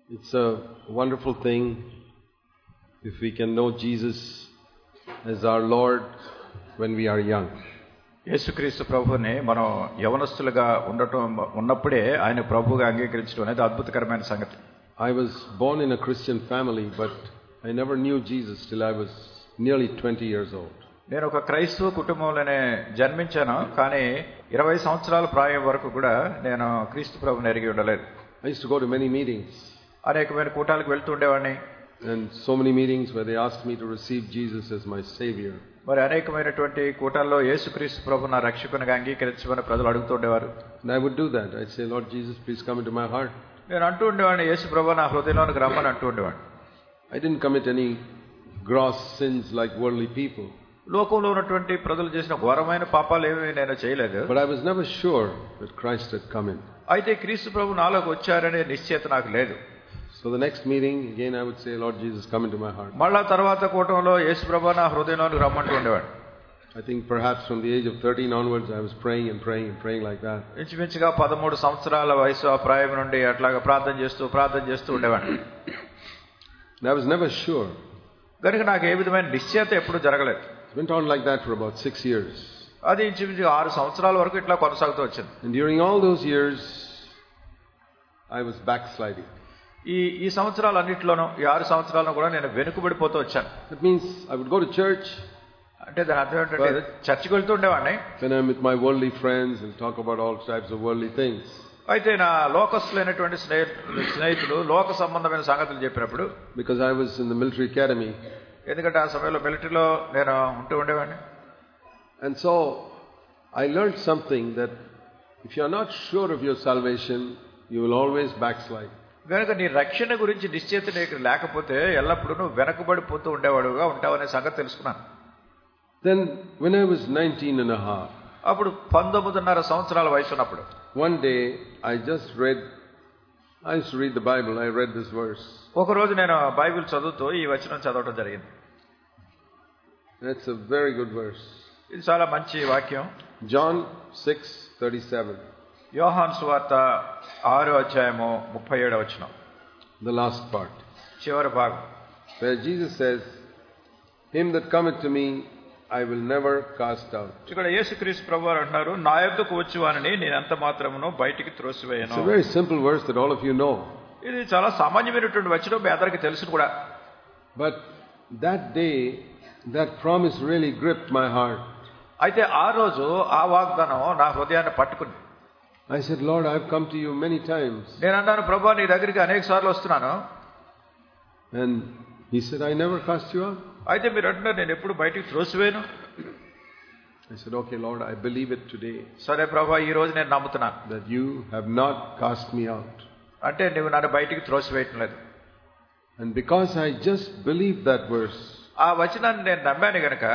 It's a wonderful thing if we can know Jesus as our Lord when we are young. యేసుక్రీస్తు ప్రభువుని మనం యవనస్తులుగా ఉన్నప్పుడే ఆయన ప్రభువుగా అంగీకరించడం అనేది అద్భుతకరమైన సంగతి. I was born in a Christian family, but I never knew Jesus till I was nearly 20 years old. నేను ఒక క్రైస్తవ కుటుంబంలోనే జన్మించాను, కానీ 20 సంవత్సరాల ప్రాయం వరకు కూడా నేను క్రీస్తు ప్రభువుని ఎరిగి ఉండలేదు. I used to go to many meetings. అనేకమైన కూటాలకు వెళ్తూ ఉండేవాడిని. And so many meetings where they asked me to receive Jesus as my Savior. మరి అనేకమైనటువంటి కూటాల్లో యేసుక్రీస్తు ప్రభువు నా రక్షకునిగా అంగీకరించమని ప్రజలు అడుగుతూ ఉండేవారు. And I would do that. I'd say, Lord Jesus, please come into my heart. నేను అంటూ ఉండేవాడిని, యేసు ప్రభువు నా హృదయంలోనికి రమ్మని అంటూ ఉండేవాడిని. I didn't commit any gross sins like worldly people. లోకంలో ఉన్నటువంటి ప్రజలు చేసిన ఘోరమైన పాపాలు ఏమీ నేను చేయలేదు. But I was never sure that Christ had come in. అయితే క్రీస్తు ప్రభువు నాలోకి వచ్చారనే నిశ్చయత నాకు లేదు. So the next meeting, again I would say, Lord Jesus, come into my heart. మళ్ళా తర్వాత కూటంలో యేసు ప్రభువు నా హృదయంలోనికి రమ్మంటూ ఉండేవాడు. I think perhaps from the age of 13 onwards, I was praying and praying and praying like that. ఇంచుమించుగా 13 సంవత్సరాల వయసు ఆ ప్రాయం నుండి అట్లాగా ప్రార్థన చేస్తూ ఉండేవాడిని. And I was never sure. కనుక నాకు ఏ విధమైన నిశ్చయత ఎప్పుడు జరగలేదు. It went on like that for about 6 years. అది ఇంచుమించుగా 6 సంవత్సరాల వరకు ఇట్లా కొనసాగుతూ వచ్చింది. And during all those years, I was backsliding. ఈ సంవత్సరాలన్నింటిలోనూ ఈ 6 సంవత్సరాలను కూడా నేను వెనుకబడిపోతూ వచ్చాను. That means I would go to church. అంటే దాని అర్థం ఏంటంటే చర్చికి వెళ్తూ ఉండేవాడిని. When I'm with my worldly friends and talk about all types of worldly things. అయితే నా లోకస్తులైనటువంటి స్నేహితులు లోక సంబంధమైన సంగతులు చెప్పినప్పుడు, because I was in the military academy. ఎందుకంటే ఆ సమయంలో మిలిటరీలో నేను ఉంటూ ఉండేవాడిని. And so I learned something, that if you are not sure of your salvation, you will always backslide. కనుక నీ రక్షణ గురించి నిశ్చయిత నీకు లేకపోతే ఎల్లప్పుడూ నువ్వు వెనకబడిపోతూ ఉండేవాడుగా ఉంటావనే సంగతి తెలుసుకున్నాను. Then when I was 19 and a half, అప్పుడు 19.5 సంవత్సరాల వయసు ఉన్నప్పుడు, one day I used to read the Bible. I read this verse. ఒక రోజు నేను బైబిల్ చదువుతూ ఈ వచనం చదవడం జరిగింది. That's a very good verse. ఇది చాలా మంచి వాక్యం. John 6:37. యోహాను సువార్త 6:37 వచనం. The last part. చివరి భాగం. Where Jesus says, "Him that cometh to me, I will never cast out." ఇక్కడ యేసుక్రీస్తు ప్రభువారు అంటున్నారు, నా యొద్దకు వచ్చువానిని నేను ఎంత మాత్రమును బయటికి త్రోసివేయను. It's a very simple verse that all of you know. ఇది చాలా సామాన్యమైనటువంటి వచనం, మీ అందరికీ తెలుసు కూడా. But that day, that promise really gripped my heart. అయితే ఆ రోజు ఆ వాగ్దానం నా హృదయాన్ని పట్టుకుంది. I said, Lord, I've come to you many times. నేను అన్నాను, ప్రభువా నీ దగ్గరికి అనేక సార్లు వస్తున్నాను. And he said, I never cast you out. అయితే మీరు అంటున్నారు, నేను ఎప్పుడు బయటికి త్రోసివేయను. I said, okay, Lord, I believe it today. సరే ప్రభువా, ఈ రోజు నేను నమ్ముతున్నాను that you have not cast me out. అంటే నువ్వు నన్ను బయటికి త్రోసివేయటం లేదు. And because I just believed that verse, ఆ వచనాన్ని నేను నమ్మాను గనక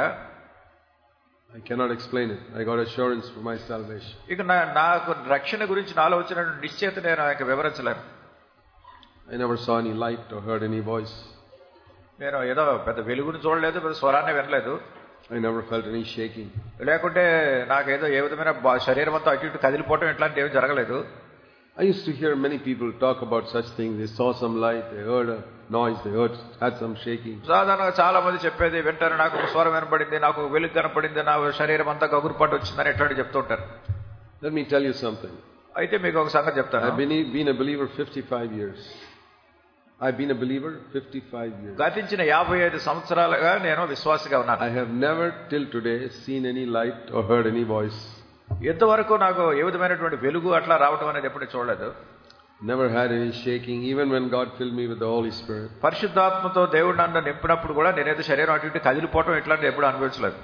I cannot explain it. I got assurance for my salvation. ఇక నాకు రక్షణ గురించి నాలో వచ్చిన నిశ్చయత నేను ఆయనకు వివరించలేను. I never saw any light or heard any voice. నేను ఏదో పెద్ద వెలుగును చూడలేదు, పెద్ద స్వరాన్ని వినలేదు. I never felt any shaking. లేకుంటే నాకేదో ఏ విధమైన శరీరం అంతా అటు ఇటు కదిలిపోవటం ఇట్లాంటి ఏమి జరగలేదు. I used to hear many people talk about such things. They saw some light, they heard a noise, they had some shaking. సాధారణంగా చాలా మంది చెప్పేది వింటారు, నాకు ఒక స్వరం వినపడింది, నాకు ఒక వెలుగు కనపడింది, నా శరీరం అంతా గగురుపాటు వచ్చిందని ఎట్లాంటి చెప్తూ ఉంటారు. Let me tell you something. అయితే మీకు ఒక సంగతి చెప్తాను. I've been a believer 55 years. I've been a believer 55 years. గతించిన 55 సంవత్సరాలుగా నేను విశ్వాసిగా ఉన్నాను. I have never till today seen any light or heard any voice. ఎంతవరకు నాకు ఏ విధమైనటువంటి వెలుగు అట్లా రావటం అనేది ఎప్పుడు చూడలేదు. Never had any shaking, even when God filled me with the Holy Spirit. పరిశుద్ధాత్మతో దేవుడు నన్ను నింపినప్పుడు కూడా నేనేదో శరీరం అటు ఇటు కదిలిపోవటం ఇట్లాంటివి ఎప్పుడు అనుభవించలేదు.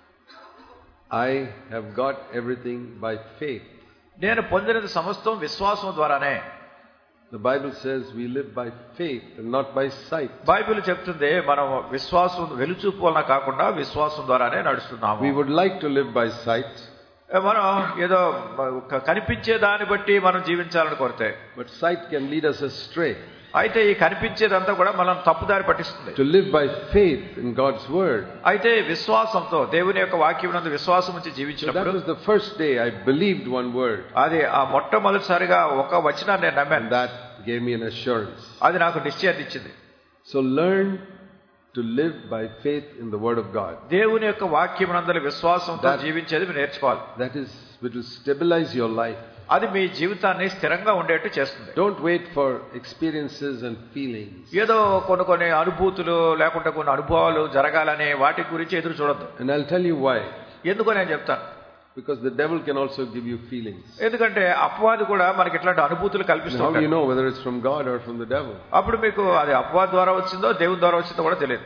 I have got everything by faith. నేను పొందినది సమస్తం విశ్వాసం ద్వారానే. The Bible says we live by faith and not by sight. Bible చెప్తుంది మనం విశ్వాసం వెలుచూపు వలన కాకుండా విశ్వాసం ద్వారానే నడుస్తున్నాము. We would like to live by sight. మనం ఏదో కనిపించే దాన్ని బట్టి మనం జీవించాలని కోరితే, but sight can lead us astray. అయితే ఈ కనిపించేదంతా కూడా మనం తప్పుదారి పట్టిస్తుంది. To live by faith in God's word. అయితే విశ్వాసంతో దేవుని యొక్క వాక్యమునందు విశ్వాసం ఉంచి జీవించినప్పుడు, that was the first day I believed one word. అది ఆ మొట్టమొదటిసారిగా ఒక వచనాన్ని నేను నమ్మాను. that gave me an assurance. అది నాకు నిశ్చయత ఇచ్చింది. So learn to live by faith in the word of God. దేవుని యొక్క వాక్యమునందు విశ్వాసంతో జీవించేది మీరు నేర్చుకోవాలి. That is, it will stabilize your life. అది మీ జీవితాన్ని స్థిరంగా ఉండేట్టు చేస్తుంది. Don't wait for experiences and feelings. ఏదో కొన్ని అనుభూతులు లేకుంటే కొన్ని అనుభవాలు జరగాలని వాటి గురించి ఎదురు చూడొద్దు. And I'll tell you why. ఎందుకో నేను చెప్తాను. Because the devil can also give you feelings. ఎందుకంటే అపవాది కూడా మనకి ఇట్లాంటి అనుభూతులు కల్పిస్తాడు. How do you know whether it's from God or from the devil? అప్పుడు మీకు అది అపవాది ద్వారా వచ్చిందో దేవుని ద్వారా వచ్చిందో కూడా తెలియదు.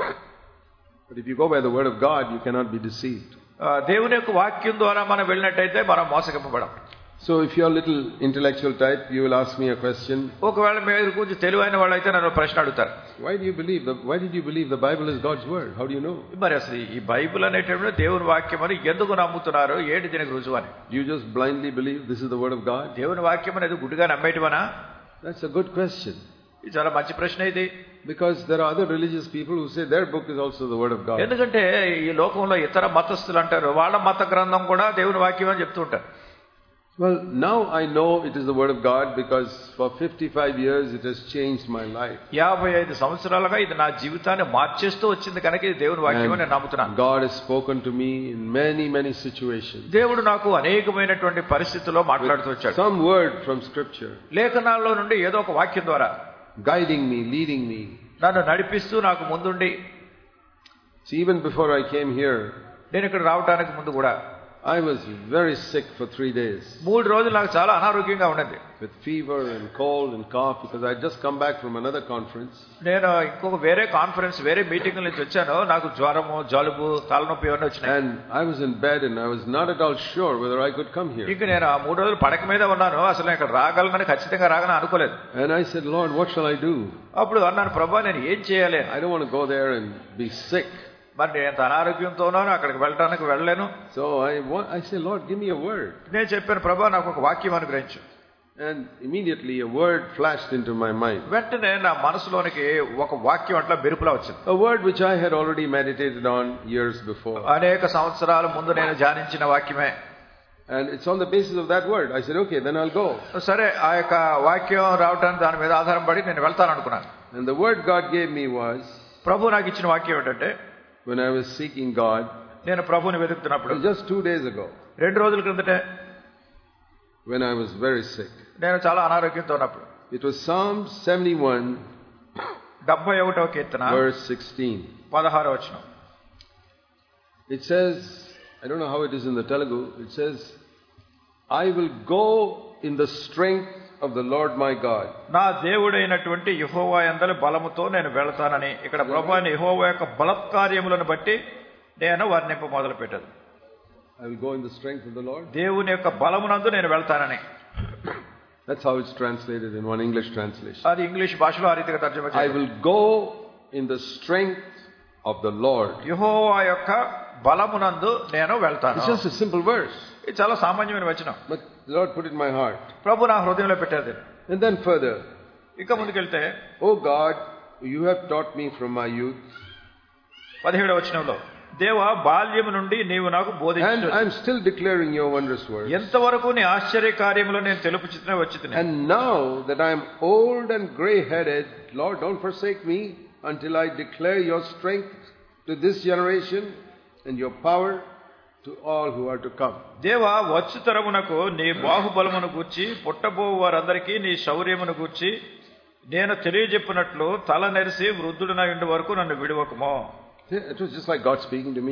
But if you go by the word of God, you cannot be deceived. దేవుని యొక్క వాక్యం ద్వారా మనం వెళ్ళినట్టయితే మనం మోసగింపబడం. So if you are a little intellectual type, you will ask me a question. ఒకవేళ మీరు కొంచెం తెలివైన వాళ్ళైతే నన్ను ప్రశ్న అడుగుతారు. Why did you believe the Bible is God's word? How do you know? మరి అసలు ఈ బైబిల్ అనేటప్పుడు దేవుని వాక్యం అని ఎందుకు నమ్ముతున్నారు? ఏంటి దీనికి రుజువు అని? Do you just blindly believe this is the word of God? దేవుని వాక్యం అనేది గుడ్డిగా నమ్మేయటమనా? That's a good question. ఇది చాలా మంచి ప్రశ్న ఇది. Because there are other religious people who say their book is also the word of God. ఎందుకంటే ఈ లోకంలో ఇతర మతస్థులు అంటారు వాళ్ళ మత గ్రంథం కూడా దేవుని వాక్యం అని చెప్తూ ఉంటారు. Well, now I know it is the word of God because for 55 years it has changed my life. 55 సంవత్సరాలుగా ఇది నా జీవితాన్ని మార్చేస్తూ వచ్చింది కనుక ఇది దేవుని వాక్యం అని నేను నమ్ముతున్నాను. God has spoken to me in many situations. దేవుడు నాకు అనేకమైనటువంటి పరిస్థితుల్లో మాట్లాడుతూ వచ్చాడు. Some word from scripture. లేఖనాల్లో నుండి ఏదో ఒక వాక్యం ద్వారా guiding me, leading me. నన్ను నడిపిస్తూ నాకు ముందుండి. See, even before I came here, నేను ఇక్కడ రావడానికి ముందు కూడా I was very sick for 3 days. 3 రోజులు నాకు చాలా అనారోగ్యంగా ఉండేది. With fever and cold and cough because I had just come back from another conference. నేను ఇంకొక వేరే కాన్ఫరెన్స్ వేరే మీటింగ్ నుంచి వచ్చాను. నాకు జ్వరము, జలుబు, తలనొప్పి ఇవన్నీ వచ్చినాయి. And I was in bed and I was not at all sure whether I could come here. ఇక నేను ఆ 3 రోజులు పడక మీద ఉన్నాను. అసలు ఇక్కడ రాగలనని ఖచ్చితంగా రాగలని అనుకోలేదు. And I said, Lord, what shall I do? అప్పుడు అన్నాను, ప్రభువా నేను ఏం చేయాలి? I don't want to go there and be sick. మరి నేను ఎంత అనారోగ్యంతో ఉన్నాను, అక్కడికి వెళ్ళడానికి వెళ్ళలేను. So I said, Lord, give me a word. నేను చెప్పాను, ప్రభువా నాకు ఒక వాక్యం అనుగ్రహించు. And immediately a word flashed into my mind. వెంటనే నా మనసులోనికి ఒక వాక్యం అట్లా మెరుపులా వచ్చింది. A word which I had already meditated on years before. అనేక సంవత్సరాల ముందు నేను ధ్యానించిన వాక్యమే. And it's on the basis of that word. I said, okay, then I'll go. సరే, ఆ యొక్క వాక్యం రావడానికి దాని మీద ఆధారపడి నేను వెళ్తాను అనుకున్నాను. And the word God gave me was, ప్రభు నాకు ఇచ్చిన వాక్యం ఏంటంటే, when I was seeking God, నేను ప్రభువుని వెతుకుతున్నప్పుడు, just 2 days ago, 2 రోజుల క్రిందటే, when I was very sick, నేను చాలా అనారోగ్యంతో ఉన్నప్పుడు, it was Psalm 71, 71వ Keerthana, verse 16. 16వ వచనం. It says, I don't know how it is in the Telugu, it says, I will go in the strength of the Lord my God. నా దేవుడైనటువంటి యెహోవా యందలి బలముతో నేను వెళ్తానని. ఇక్కడ ప్రభువైన యెహోవా యొక్క బలత్కార్యములను బట్టి నేను వర్ణింప మొదలుపెట్టాను. I will go in the strength of the Lord. దేవుని యొక్క బలమునందు నేను వెళ్తానని. That's how it's translated in one English translation. అది ఇంగ్లీష్ భాషలో ఆ రీతిగా తర్జుమా చేశారు. I will go in the strength of the Lord. యెహోవా యొక్క బలమునందు నేను వెళ్తాను. It's just a simple verse. ఇది చాలా సామాన్యమైన వచనం. But the Lord put it in my heart. ప్రభు నా హృదయంలో పెట్టాడు. And then further, ఇంకా ముందుకెళ్తే, Oh God, you have taught me from my youth. 17వ వచనంలో, దేవా బాల్యము నుండి నీవు నాకు బోధించావు. And I'm still declaring your wondrous words. ఎంతవరకు నీ ఆశ్చర్య కార్యములు నేను తెలుపుచుతూనే వచ్చితిని. And now that I'm old and gray-headed, Lord, don't forsake me until I declare your strength to this generation and your power to all who are to come. దేవా వచ్చు తరమునకు నీ బాహుబలమును గూర్చి పుట్టబో వారందరికీ నీ శౌర్యమును గూర్చి నేను తెలియజెప్పినట్లు తల నెరిసి వృద్ధుడినై ఉండే వరకు నన్ను విడువకుమో. It was just like God speaking to me.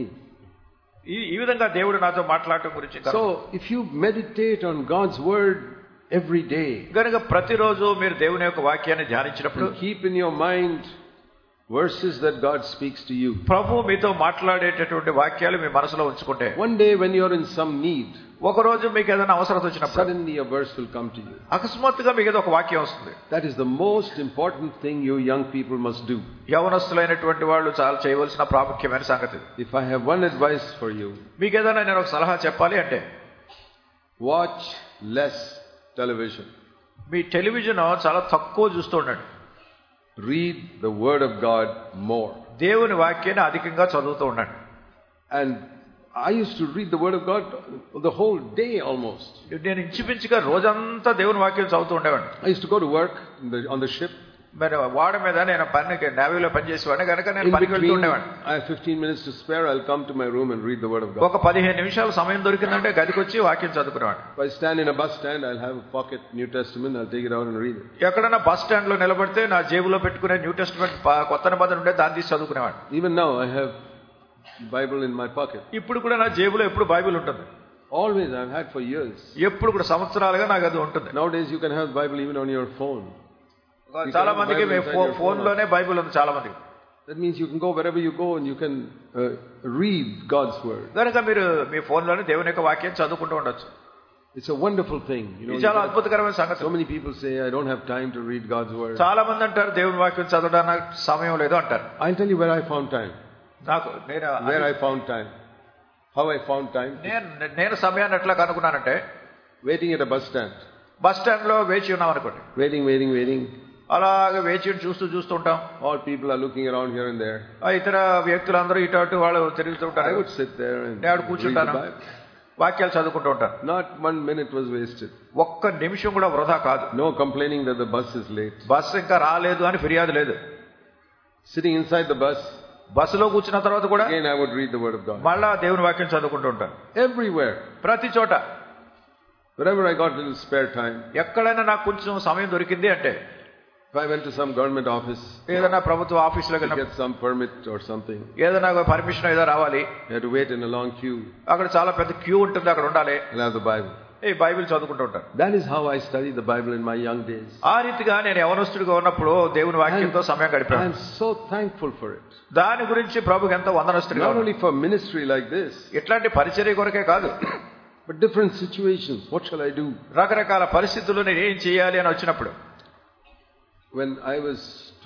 ఈ విధంగా దేవుడు నాతో మాట్లాడటం గురించి. So if you meditate on God's word every day, గనుక ప్రతిరోజు మీరు దేవుని యొక్క వాక్యాన్ని ధ్యానించినప్పుడు, keep in your mind verses that God speaks to you. ప్రభు మీతో మాట్లాడేటటువంటి వాక్యాలు మీ మనసులో ఉంచుకుంటే, one day when you're in some need, ఒక రోజు మీకు ఏదైనా అవసరం వచ్చినప్పుడు suddenly a verse will come to you. అకస్మాత్తుగా మీకు ఏదో ఒక వాక్యం వస్తుంది. That is the most important thing you young people must do. యవనస్తులైనటువంటి వాళ్ళు చాలా చేయవలసిన ప్రాముఖ్యమైన సంగతి. If I have one advice for you, మీకు ఏదైనా నేను ఒక సలహా చెప్పాలి అంటే, watch less television. మీ టెలివిజన్ చాలా తక్కువ చూస్తూ ఉండండి. Read the word of God more. దేవుని వాక్యాన్ని అధికంగా చదువుతూ ఉండండి. And I used to read the word of God the whole day almost. నేను ఇంచుమించుగా రోజంతా దేవుని వాక్యం చదువుతూ ఉండేవాడిని. I used to go to work on the ship. మరి వాడ మీద నేను పనికి నేవీలో పనిచేసేవాడిని కనుక నేను పనికి వెళ్తూ ఉండేవాడిని. I have 15 minutes to spare. I'll come to my room and read the word of God. ఒక 15 నిమిషాలు సమయం దొరికిందంటే గదికి వచ్చి వాక్యం చదువుకునేవాడిని. If I stand in a bus stand, I'll have a pocket New Testament. I'll take it out and read it. ఎక్కడైనా bus stand లో నిలబడితే నా జేబులో పెట్టుకునే న్యూ టెస్టమెంట్ కొత్త నిబంధన ఉండే దాన్ని తీసి చదువుకునేవాడిని. Even now I have Bible in my pocket. ఇప్పుడు కూడా నా జేబులో ఎప్పుడు బైబిల్ ఉంటుంది. Always, I've had for years. ఎప్పుడు కూడా సంవత్సరాలుగా నాకు అది ఉంటుంది. Nowadays you can have Bible even on your phone. చాలా మందికి ఫోన్ లోనే బైబిల్ ఉంది చాలా మందికి. That means you can go wherever you go and you can read God's word. కనుక మీరు మీ ఫోన్ లోనే దేవుని యొక్క వాక్యం చదువుకుంటూ ఉండొచ్చు. It's a wonderful thing. చాలా అద్భుతకరమైన సంగతి. So many people say I don't have time to read God's word. చాలా మంది అంటారు దేవుని వాక్యం చదవడానికి సమయం లేదు అంటారు. I'll tell you where I found time. Where I found time. How I found time. నేను సమయాన్ని ఎట్లా కనుక్కున్నానంటే waiting at a bus stand. Bus stand లో వేచి ఉన్నాం అనుకోండి. Waiting. అలాగే వేచి చూస్తూ ఉంటాం. All people are looking around here and there. ఇతర వ్యక్తులందరూ ఇటు అటు వాళ్ళు తిరుగుతూ ఉంటారు. I would sit there and నేను కూర్చుంటాను, వాక్యాలు చదువుకుంటూ ఉంటాను. Not 1 minute was wasted. ఒక్క నిమిషం కూడా వృధా కాదు. No complaining that the bus is late. Bus ఇంకా రాలేదు అని ఫిర్యాదు లేదు. Sitting inside the bus. బస్సులో కూర్చున్న తర్వాత కూడా again I would read the word of God. మళ్ళా దేవుని వాక్యం చదువుకుంటూ ఉంటాను. Everywhere. ప్రతి చోట. Wherever I got little spare time. ఎక్కడైనా నాకు కొంచెం సమయం దొరికింది అంటే if I went to some government office, ఏదైనా ప్రభుత్వ ఆఫీసులో to get some permit or something, ఏదైనా పర్మిషన్ ఏదో రావాలి, I had to wait in a long queue. అక్కడ చాలా పెద్ద క్యూ ఉంటుంది, అక్కడ ఉండాలి. I'll have the Bible. ఈ బైబిల్ చదువుకుంటూ ఉంటాను. That is how I studied the Bible in my young days. ఆ రీతిగా నేను యవనస్తుడిగా ఉన్నప్పుడు దేవుని వాక్యంతో సమయం గడిపాను. I am so thankful for it. దాని గురించి ప్రభువుకి ఎంతో వందనస్తుడిగా. Not only for ministry like this, ఇట్లాంటి పరిచర్య కొరకే కాదు, but different situations. What shall I do? రకరకాల పరిస్థితుల్లో నేను ఏం చేయాలి అని వచ్చినప్పుడు. When I was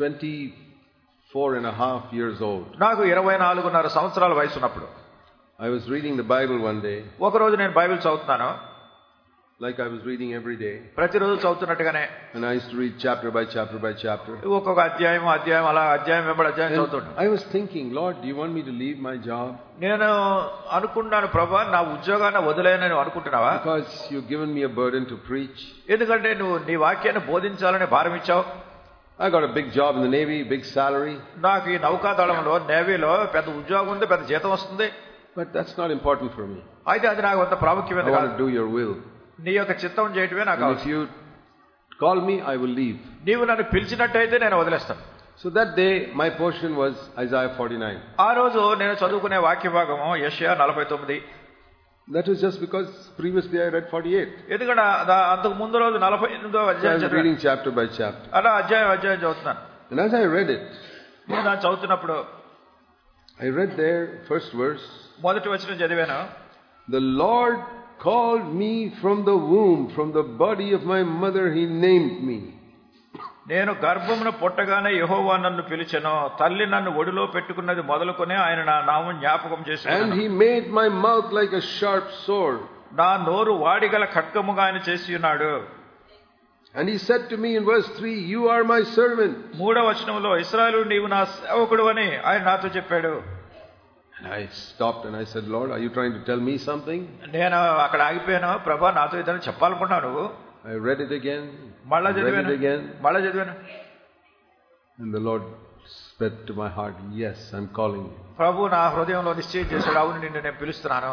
24.5 years old, నాకు 24.5 సంవత్సరాల వయసు ఉన్నప్పుడు I was reading the Bible one day. ఒక రోజు నేను బైబిల్ చదువుతున్నాను. Like I was reading every day. ప్రతిరోజు చదువుతున్నట్టుగానే. And I used to read chapter by chapter by chapter. ఒక్కొక్క అధ్యాయం అలా అధ్యాయం వెంబడి అధ్యాయం చదువుతుంటాను. I was thinking, Lord, do you want me to leave my job? నేను అనుకున్నాను, ప్రభువా నా ఉద్యోగాన్ని వదిలేయనని అనుకుంటున్నావా? Because you've given me a burden to preach. ఎందుకంటే నువ్వు నీ వాక్యాన్ని బోధించాలని భారం ఇచ్చావు. I got a big job in the Navy, big salary. నాకు ఈ నౌకాదళంలో నేవీలో పెద్ద ఉద్యోగం ఉంది, పెద్ద జీతం వస్తుంది. But that's not important for me. అయితే అది నాకు అంత ప్రాముఖ్యమైనది కాదు. I want to do your will. నీ యొక్క చిత్తం చేయటమే నాకు అవసరం. If you call me, I will leave. నీవు నన్ను పిలిచినట్టయితే నేను వదిలేస్తాను. So that day my portion was Isaiah 49. ఆ రోజు నేను చదువుకునే వాక్య భాగము యెషయా 49. That was just because previously I read 48. ఎందుకంటే అంతకు ముందు రోజు 48వ అధ్యాయం చదివాను. I was reading chapter by chapter. అలా అధ్యాయం చదువుతున్నాను. And as I read it, నేను దాన్ని చదువుతున్నప్పుడు I read there first verse. మొదటి వచనం చదివాను. The Lord called me from the womb, from the body of my mother he named me. నేను గర్భమున పుట్టగానే యెహోవా నన్ను పిలిచెను, తల్లి నన్ను ఒడిలో పెట్టుకున్నది మొదలుకొని ఆయన నా నామం జ్ఞాపకం చేసుకున్నాడు. And he made my mouth like a sharp sword. నా నోరు వాడిగల ఖడ్గముగా ఆయన చేసి ఉన్నాడు. And he said to me in verse 3, you are my servant. 3వ వచనంలో ఇశ్రాయేలు నీవు నా సేవకుడు అని ఆయన నాతో చెప్పాడు. And I stopped and I said, Lord, are you trying to tell me something? నేను అక్కడ ఆగిపోయాను. ప్రభా నాతో ఏదైనా చెప్పాలనుకుంటున్నావు నువ్వు? I read it again. మళ్ళా చదివాను. And the Lord said to my heart, yes, I'm calling you. ప్రభు నా హృదయంలో నిశ్చయం చేశాడు, అవును నిన్ను నేను పిలుస్తున్నాను.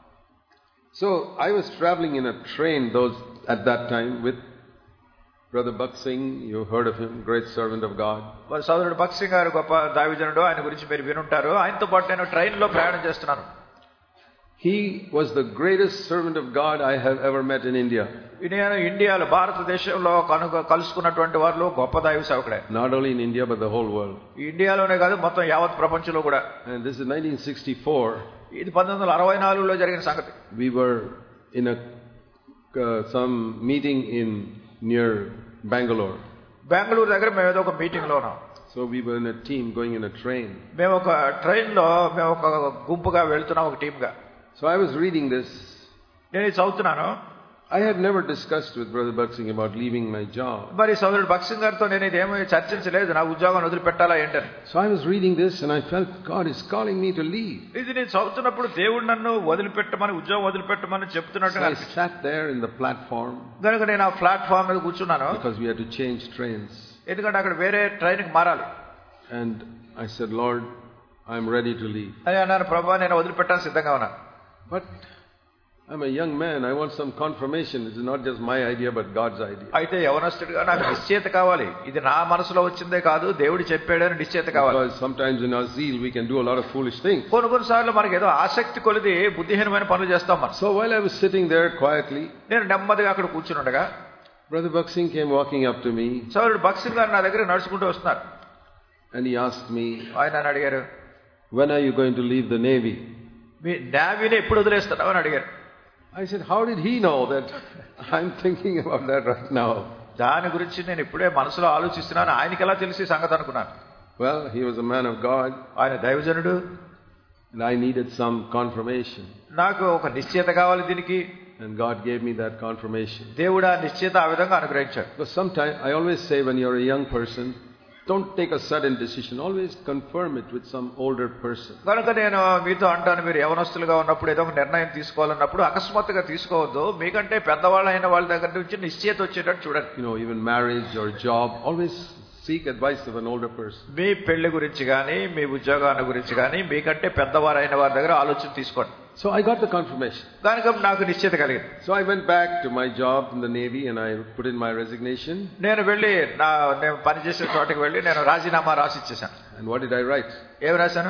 So I was traveling in a train at that time with Brother Buck Singh. You heard of him, great servant of God. మరి సోదరుడు బక్ సింగ్ గారు గొప్ప దైవజనుడు, ఆయన గురించి మీరు వినుంటారు. ఆయనతో పాటు నేను ట్రైన్ లో ప్రయాణం చేస్తున్నాను. He was the greatest servant of God I have ever met in India. నేను ఇండియాలో భారతదేశంలో కలుసుకున్నటువంటి వారిలో గొప్ప దైవ సేవకుడే. Not only in India but the whole world. ఇండియాలోనే కాదు మొత్తం యావత్ ప్రపంచంలో కూడా. And this is 1964. ఇది 1964లో జరిగిన సంగతి. We were in some meeting near Bangalore. Bengaluru దగ్గర మేము ఏదో ఒక మీటింగ్ లో ఉన్నాం. So we were in a team going in a train. మేము ఒక ట్రైన్ లో మేము ఒక గుంపుగా వెళ్తున్నాం, ఒక టీమ్ గా. So I was reading this. నేను చదువుతున్నాను. I had never discussed with Brother Baksing about leaving my job. మరి సోదరుడు భక్సింగ్ గారితో నేను ఇదేమీ చర్చించలేదు, నా ఉద్యోగాన్ని వదిలిపెట్టాలా ఏంటని. So I was reading this and I felt God is calling me to leave. ఇది నేను చదువుతున్నప్పుడు దేవుడు నన్ను వదిలిపెట్టమని, ఉద్యోగం వదిలిపెట్టమని చెప్తున్నట్టు. So I sat there in the platform. కనుక నేను ఆ ప్లాట్ఫామ్ మీద కూర్చున్నాను. Because we had to change trains. ఎందుకంటే అక్కడ వేరే ట్రైన్కి మారాలి. And I said, Lord, I'm ready to leave. అని అన్నాను, ప్రభువా నేను వదిలిపెట్టాలని సిద్ధంగా ఉన్నా. But I'm a young man. I want some confirmation. This is not just my idea, but God's idea. అయితే యవనస్తుడిగా నాకు నిశ్చయత కావాలి. ఇది నా మనసులో వచ్చిందే కాదు, దేవుడు చెప్పాడని నిశ్చయత కావాలి. Because sometimes in our zeal we can do a lot of foolish things. కొన్నిసార్లు మనకి ఏదో ఆసక్తి కొలిది బుద్ధిహీనమైన పనులు చేస్తాం మనం. So while I was sitting there quietly, నేను నెమ్మదిగా అక్కడ కూర్చుని ఉండగా Brother Baksing came walking up to me. సోదరుడు భక్సింగ్ గారు నా దగ్గర నడుచుకుంటూ వస్తున్నారు. And he asked me, ఆయన నన్ను అడిగారు, when are you going to leave the Navy? మీ నేవీని ఎప్పుడు వదిలేస్తున్నావు అని అడిగారు. I said, how did he know that I'm thinking about that right now? దాని గురించి నేను ఇప్పుడే మనసులో ఆలోచిస్తున్నాను, ఆయనకి ఎలా తెలిసి సంగతి అనుకున్నాను. Well, he was a man of God. ఆయన దైవజనుడు. And I needed some confirmation. నాకు ఒక నిశ్చయత కావాలి దీనికి. And God gave me that confirmation. దేవుడు ఆ నిశ్చయత ఆ విధంగా అనుగ్రహించాడు. But sometimes, I always say when you're a young person, don't take a sudden decision. Always confirm it with some older person. కనుక నేను మీతో అంటాను, మీరు యవనస్తులుగా ఉన్నప్పుడు ఏదో ఒక నిర్ణయం తీసుకోవాలన్నప్పుడు అకస్మాత్తుగా తీసుకోవద్దు. మీకంటే పెద్దవాళ్ళు అయిన వాళ్ళ దగ్గర నుంచి నిశ్చయత వచ్చేటట్టు చూడండి. Even marriage or job, always seek advice of an older person. మీ పెళ్లి గురించి కానీ, మీ ఉద్యోగాల గురించి కానీ మీకంటే పెద్దవారు అయిన వారి దగ్గర ఆలోచన తీసుకోండి. So I got the confirmation. దానికి నాకు నిశ్చయత కలిగింది. So I went back to my job in the Navy and I put in my resignation. నేను పనిచేసే చోటకి వెళ్ళి నేను రాజీనామా రాసి ఇచ్చేసాను. And what did I write? ఏమి రాశాను?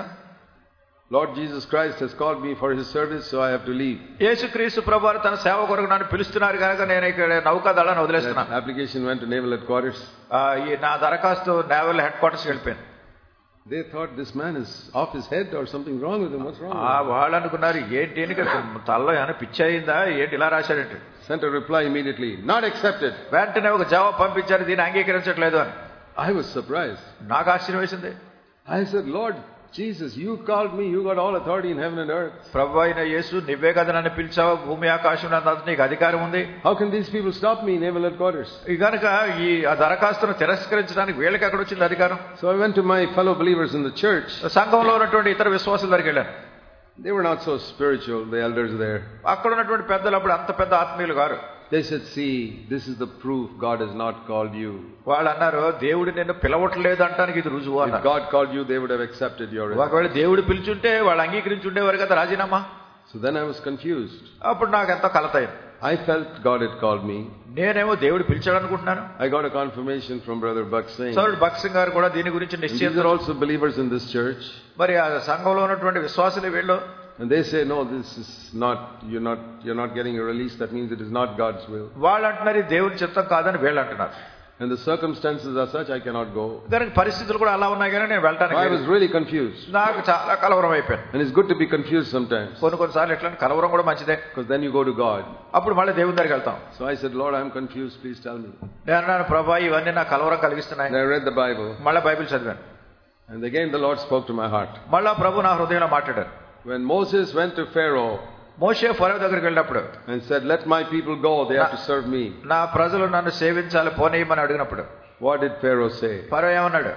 Lord Jesus Christ has called me for his service, so I have to leave. యేసుక్రీస్తు ప్రభువారు తన సేవ కొరకు నన్ను పిలుస్తున్నారు కనుక నేను ఇక్కడ నౌకాదళాన్ని వదిలేస్తున్నాను. Application went to Naval Headquarters. నా దరఖాస్తు నేవల్ హెడ్ క్వార్టర్స్కి వెళ్ళిపోయాను. They thought this man is off his head or something wrong with him. What's wrong? వాళ్ళు అనుకున్నారు, ఏంటి తలలో ఏమైనా పిచ్చి అయిందా, ఏంటి ఇలా రాశాడంటే. Sent a reply immediately, not accepted. వెంటనే ఒక జవాబు పంపించారు, దీన్ని అంగీకరించట్లేదు అని. I was surprised. నాకు ఆశ్చర్యం వేసింది. I said, Lord Jesus, you called me, you got all authority in heaven and earth. ప్రభు అయిన యేసు, నువ్వే కదా నన్ను పిలిచావు, భూమి ఆకాశం నీకు అధికారం ఉంది. How can these people stop me in Naval Headquarters? కనుక ఈ దరఖాస్తును తిరస్కరించడానికి వీళ్ళకి ఎక్కడ వచ్చింది అధికారం? So I went to my fellow believers in the church. సంఘంలో ఉన్నటువంటి ఇతర విశ్వాసుల దగ్గరికి వెళ్ళాను. They were not so spiritual, the elders there. అక్కడ ఉన్నటువంటి పెద్దలు అప్పుడు అంత పెద్ద ఆత్మీయులు గారు. They said, see, this is the proof God has not called you. వాళ్ళు అన్నారు, దేవుడు నిన్ను పిలవట్లేదు అంటానికి ఇది రుజువు అన్నారు. If God called you, they would have accepted your resignation. ఒకవేళ దేవుడు పిలిచుంటే వాళ్ళు అంగీకరించుండేవారు కదా రాజీనామా. So then I was confused. అప్పుడు నాకు ఎంతో కలతయింది. I felt God had called me. నేనేమో దేవుడు పిలిచాడు అనుకుంటున్నాను. I got a confirmation from Brother Baksing. సోదరుడు భక్సింగ్ గారు కూడా దీని గురించి నిశ్చయం. These are also believers in this church. మరి ఆ సంఘంలో ఉన్నటువంటి విశ్వాసులు వీళ్ళు. And they say, no, this is not, you're not getting a release. That means it is not God's will. వాళ్ళు అంటున్నారు దేవుని చిత్తం కాదని వీళ్ళు అంటున్నారు. And the circumstances are such, I cannot go. దానికి పరిస్థితులు కూడా అలా ఉన్నాయి కానీ నేను వెళ్ళటానికి. I was really confused. నాకు చాలా కలవరం అయిపోయింది. And it's good to be confused sometimes. కొన్నిసార్లు ఇట్లాంటి కలవరం కూడా మంచిదే. Because then you go to God. అప్పుడు మళ్ళీ దేవుని దగ్గరికి వెళ్తాం. So I said, Lord, I'm confused. Please tell me. నేను అన్నాను, ప్రభా ఇవన్నీ నాకు కలవరం కలిగిస్తున్నాయి. And I read the Bible. మళ్ళీ బైబిల్ చదివాను. And again the Lord spoke to my heart. మళ్ళా ప్రభు నా హృదయంలో మాట్లాడారు. When Moses went to Pharaoh, మోషే ఫరో దగ్గరికి వెళ్ళినప్పుడు and said, let my people go, they have to serve me. నా ప్రజలు నన్ను సేవించాలి, పోనీయమని అడిగినప్పుడు What did Pharaoh say? ఫరో ఏమన్నాడు?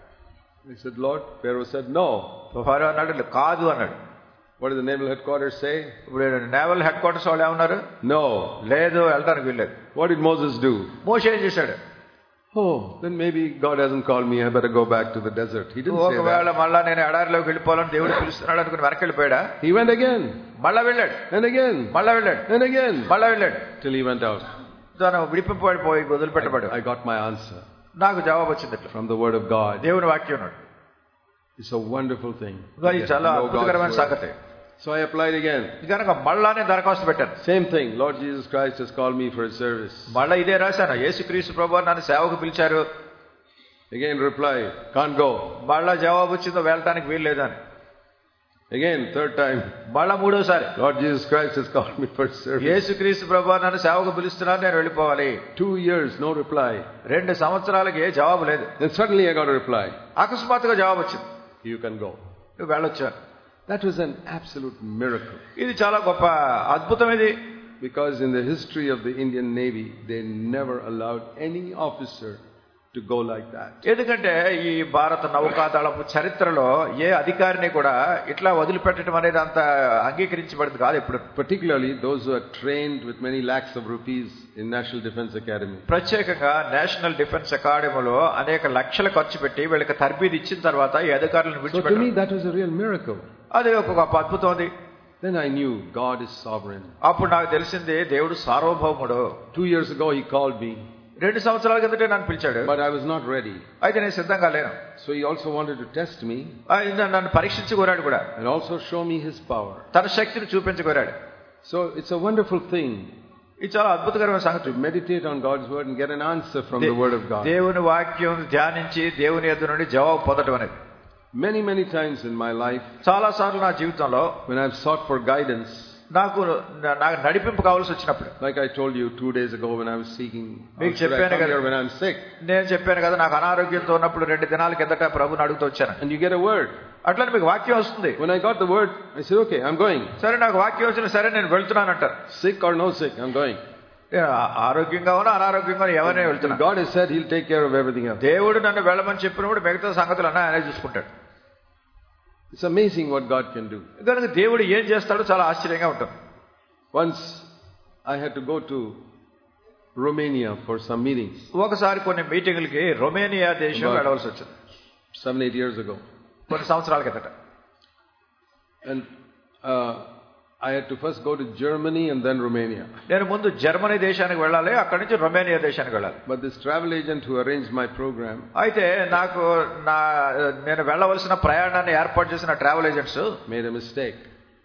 He said, Lord. Pharaoh said, no. ఫరో అన్నాడు, కాదు అన్నాడు. What did the naval headquarters say? ఇప్పుడు నేవల్ హెడ్ క్వార్టర్స్ వాళ్ళు ఏమన్నారు? No. లేదు, వెళ్ళడానికి వీల్లేదు. What did Moses do? మోషే ఏం చేశాడు? Oh, then maybe God hasn't called me. I better go back to the desert. He didn't say ఒకవేళ that. మళ్ళా నేను ఎడారిలోకి వెళ్ళిపోవాలని దేవుడు పిలుస్తున్నాడు అనుకుని వెనక్కి వెళ్ళిపోయాడా? He went again. మళ్ళా వెళ్ళాడు. And again. మళ్ళా వెళ్ళాడు. And again. మళ్ళా వెళ్ళాడు. Till he went out. తను విడిపింపబడిపోయి వదిలిపెట్టబడు. I got my answer. నాకు జవాబు వచ్చింది from the word of God. దేవుని వాక్యం ఉన్నాడు. It's a wonderful thing. ఇది చాలా అద్భుతకరమైన సంగతి. So I applied again. కనుక మళ్ళానే దరఖాస్తు పెట్టాను. Same thing. Lord Jesus Christ has called me for his service. మళ్ళా ఇదే రాశాను, యేసుక్రీస్తు ప్రభువు నన్ను సేవకు పిలిచారు. Again reply, can't go. మళ్ళా జవాబు వచ్చిందో వెళ్ళటానికి వీలు లేదని. Again third time. మళ్ళా మూడోసారి, Lord Jesus Christ has called me for his service. యేసుక్రీస్తు ప్రభువు నన్ను సేవకు పిలుస్తున్నారు, నేను వెళ్ళిపోవాలి. 2 years no reply. 2 సంవత్సరాలకి ఏ జవాబు లేదు. Then suddenly I got a reply. అకస్మాత్తుగా జవాబు వచ్చింది, you can go. నువ్వు వెళ్ళొచ్చు. That was an absolute miracle. ఇది చాలా గొప్ప అద్భుతం. ఇది Because in the history of the Indian Navy, they never allowed any officer to go like that. ఎందుకంటే ఈ భారత నౌకాదళపు చరిత్రలో ఏ అధికారిని కూడా ఇట్లా వదిలిపెట్టడం అనేది అంత అంగీకరించబడింది కాదు ఎప్పుడు. Particularly those who are trained with many lakhs of rupees in National Defence Academy. ప్రత్యేకంగా నేషనల్ డిఫెన్స్ అకాడమీలో అనేక లక్షలు ఖర్చు పెట్టి వీళ్ళకి తర్బీదు ఇచ్చిన తర్వాత ఈ అధికారులను So to విడిచిపెట్టారు. me that was a real miracle. అది ఒక గొప్ప అద్భుతం అది. Then I knew God is sovereign. అప్పుడు నాకు తెలిసింది దేవుడు సార్వభౌముడు. 2 years ago he called me. 2 సంవత్సరాల కిందటే నన్ను పిలిచాడు. But I was not ready. అయితే నేను సిద్ధంగా లేను. So he also wanted to test me. ఆయన నన్ను పరీక్షించి కోరాడు కూడా. And also show me his power. తన శక్తిని చూపించి కోరాడు. So it's a wonderful thing ఇది చాలా అద్భుతకరమైన సంగతి. to meditate on God's word and get an answer from the word of God. దేవుని వాక్యం ధ్యానించి దేవుని యొద్ద నుండి జవాబు పొందడం అనేది. Many times in my life, చాలా సార్లు నా జీవితంలో when I've sought for guidance, నాకు నడిపింపు కావాల్సి వచ్చినప్పుడు, like I told you 2 days ago when I was seeking, మీకు చెప్పాను కదా when I'm sick, నేను చెప్పాను కదా నాకు అనారోగ్యంతో ఉన్నప్పుడు 2 దినాల కిందట ప్రభుని అడుగుతూ వచ్చాను. and you get a word. అట్లా మీకు వాక్యం వస్తుంది. When I got the word, I said, okay, I'm going. సరే నాకు వాక్యం వచ్చిన సరే నేను వెళ్తున్నాను అంటారు. Sick or no sick, I'm going. ఆరోగ్యంగా ఉన్నా అనారోగ్యంగా ఎవరైనా వెళ్తున్నా. God has said he'll take care of everything else. దేవుడు నన్ను వెళ్ళమని చెప్పినప్పుడు మిగతా సంగతులన్నా ఆయనే చూసుకుంటాడు. It's amazing what God can do. కనుక దేవుడు ఏం చేస్తాడో చాలా ఆశ్చర్యంగా ఉంటుంది. Once I had to go to Romania for some meetings. ఒకసారి కొన్ని మీటింగులకి రొమేనియా దేశం వెళ్ళవలసి వచ్చింది. 7-8 years ago. కొన్ని సంవత్సరాల కిందట. And I had to first go to Germany and then Romania. నేను ముందు జర్మనీ దేశానికి వెళ్ళాలి, అక్కడి నుంచి రొమేనియా దేశానికి వెళ్ళాలి. But this travel agent who arranged my program, అయితే నాకు నేను వెళ్ళవలసిన ప్రయాణాన్ని ఏర్పాటు చేసిన travel agents made a mistake.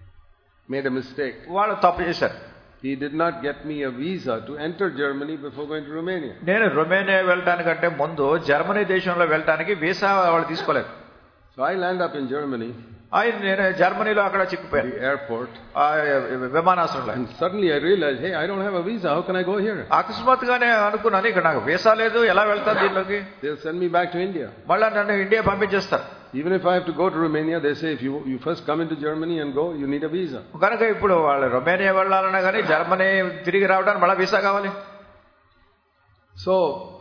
వాళ్ళు తప్పు చేశారు. He did not get me a visa to enter Germany before going to Romania. నేను రొమేనియా వెళ్ళటానికంటే ముందు జర్మనీ దేశంలో వెళ్ళటానికి వీసా వాళ్ళు తీసుకోలేదు. So I land up in Germany. నేను జర్మనీలో అక్కడ చిక్కుపోయాను. The airport. విమానాశ్రయంలో. And suddenly I realized, hey, I don't have a visa. How can I go here? అకస్మాత్తుగానే అనుకున్నాను ఇక్కడ నాకు వీసా లేదు, ఎలా వెళ్తాను దీనిలోకి. They'll send me back to India. మళ్ళా నన్ను ఇండియా పంపించేస్తారు. Even if I have to go to Romania, they say if you first come into Germany and go, you need a visa. కనుక ఇప్పుడు వాళ్ళు రొమేనియా వెళ్ళాలన్నా కానీ జర్మనీ తిరిగి రావడానికి మళ్ళీ వీసా కావాలి. So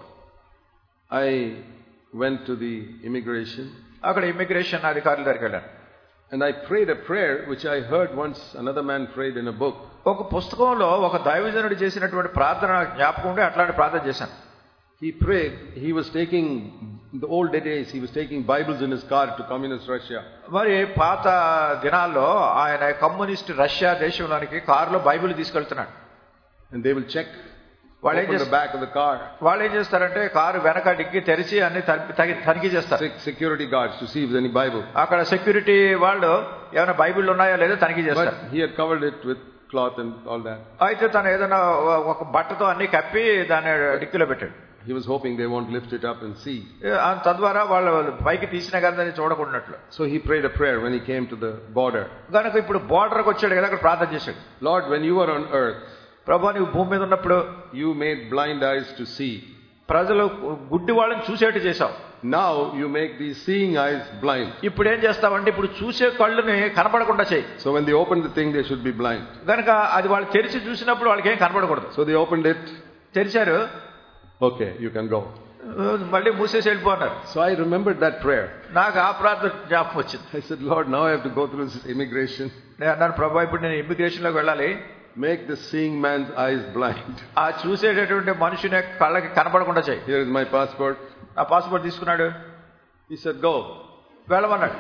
I went to the immigration. అక్కడ ఇమిగ్రేషన్ అధికారుల దగ్గరికి వెళ్ళాను. And I prayed a prayer which I heard once another man prayed in a book. ఒక పుస్తకంలో ఒక దైవజనుడు చేసినటువంటి ప్రార్థన జ్ఞాపకం ఉండి అట్లాంటి ప్రార్థన చేశాను. He prayed, he was taking, the old days, he was taking Bibles in his car to communist Russia. మరి పాత దినాల్లో ఆయన కమ్యూనిస్ట్ రష్యా దేశంలోనికి కారులో బైబిల్ తీసుకెళ్తున్నాడు. And they will check open the back of the car. వాళ్ళు ఏం చేస్తారంటే car వెనక డిక్కి తెరిచి అన్ని తనిఖీ చేస్తారు. Security guards to see if there's any Bible. అక్కడ సెక్యూరిటీ వాళ్ళు ఏమైనా బైబిల్ ఉన్నాయో లేదో తనిఖీ చేస్తారు. But he had covered it with cloth and all that. అయితే తను ఏదైనా ఒక బట్టతో అన్ని కప్పి దాన్ని డిక్కీలో పెట్టాడు. He was hoping they won't lift it up and see. తద్వారా వాళ్ళు పైకి తీసినా కానీ దాన్ని చూడకుండాట్లు. So he prayed a prayer when he came to the border. కనుక ఇప్పుడు బోర్డర్కి వచ్చాడు కదా, అక్కడ ప్రార్థన చేశాడు. Lord, when you were on earth, ప్రభువా నీవు భూమి మీద ఉన్నప్పుడు you made blind eyes to see. ప్రజలు గుడ్డి వాళ్ళని చూసేట్టు చేశావు. Now you make these seeing eyes blind. ఇప్పుడు ఏం చేస్తావంటే ఇప్పుడు చూసే కళ్ళుని కనపడకుండా చేయి. So when they opened the thing, they should be blind. కనుక అది వాళ్ళు తెరిచి చూసినప్పుడు వాళ్ళకి ఏం కనపడకూడదు. So they opened it. తెరిచారు. Okay, you can go. మళ్ళీ మూసేసి వెళ్ళిపోన్నారు. So I remembered that prayer. నాకు ఆ ప్రార్థన జ్ఞాపకం వచ్చింది. I said, Lord, now I have to go through this immigration. నేను అన్నాను, ప్రభువా ఇప్పుడు నేను ఇమిగ్రేషన్ లోకి వెళ్ళాలి. Make the seeing man's eyes blind. ఆ చూసేటటువంటి మనుషుని కళ్ళకి కనపడకుండా చేయి. Here is my passport. ఆ పాస్పోర్ట్ తీసుకున్నాడు. He said, go. వెళ్ళమన్నాడు.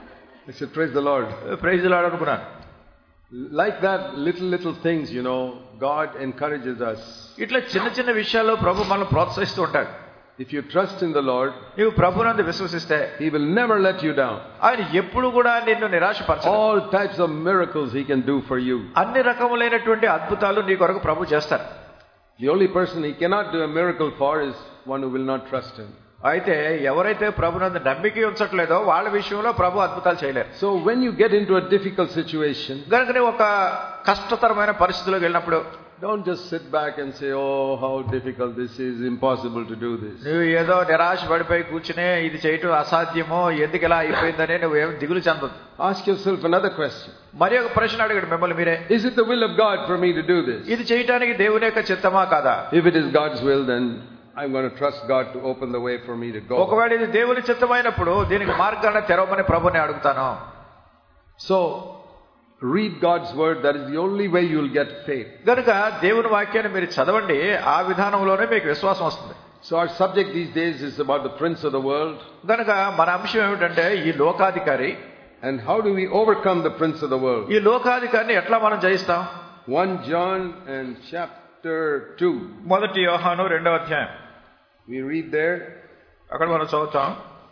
I said, praise the Lord. Praise the Lord అనుకున్నాను. Like that, little things, you know, God encourages us. ఇట్లా చిన్న చిన్న విషయాల్లో ప్రభు మనల్ని ప్రోత్సహిస్తూ ఉంటాడు. If you trust in the Lord, నీవు ప్రభునందు విశ్వసిస్తే He will never let you down. ఆయన ఎప్పుడు కూడా నిన్ను నిరాశపరచడు. All types of miracles He can do for you. అన్ని రకములైనటువంటి అద్భుతాలు నీ కొరకు ప్రభు చేస్తారు. The only person He cannot do a miracle for is one who will not trust Him. అయితే ఎవరైతే ప్రభునందు నమ్మిక ఉంచట్లేదో వాళ్ళ విషయంలో ప్రభు అద్భుతాలు చేయలేరు. So when you get into a difficult situation, కనుక ఒక కష్టతరమైన పరిస్థితిలోకి వెళ్ళినప్పుడు, Don't just sit back and say, oh, how difficult this is, impossible to do this. నువ్వు ఏదో నిరాశ పడిపోయి కూర్చునే ఇది చేయటం అసాధ్యమో ఎందుకు ఇలా అయిపోయిందనే నువ్వేం దిగులు చెందదు. Ask yourself another question. మరి ఒక ప్రశ్న అడగండి మిమ్మల్ని మీరే. Is it the will of God for me to do this? ఇది చేయటానికి దేవుని యొక్క చిత్తమా కాదా? If it is God's will, then I'm going to trust God to open the way for me to go. ఒకవేళ ఇది దేవుని చిత్తమైనప్పుడు దీనికి మార్గాన్ని తెరవమని ప్రభువుని అడుగుతాను. So read God's word. That is the only way you will get faith. కనుక దేవుని వాక్యాన్ని మీరు చదవండి, ఆ విధానంలోనే మీకు విశ్వాసం వస్తుంది. So our subject these days is about the prince of the world. కనుక మన అంశం ఏమిటంటే ఈ లోకాధికారి. And how do we overcome the prince of the world? ఈ లోకాధికారిని ఎట్లా మనం జయిస్తాం? 1 John and chapter 2. మొదటి యోహాను 2వ అధ్యాయం. We read there. అక్కడ మనం చదువుతాం.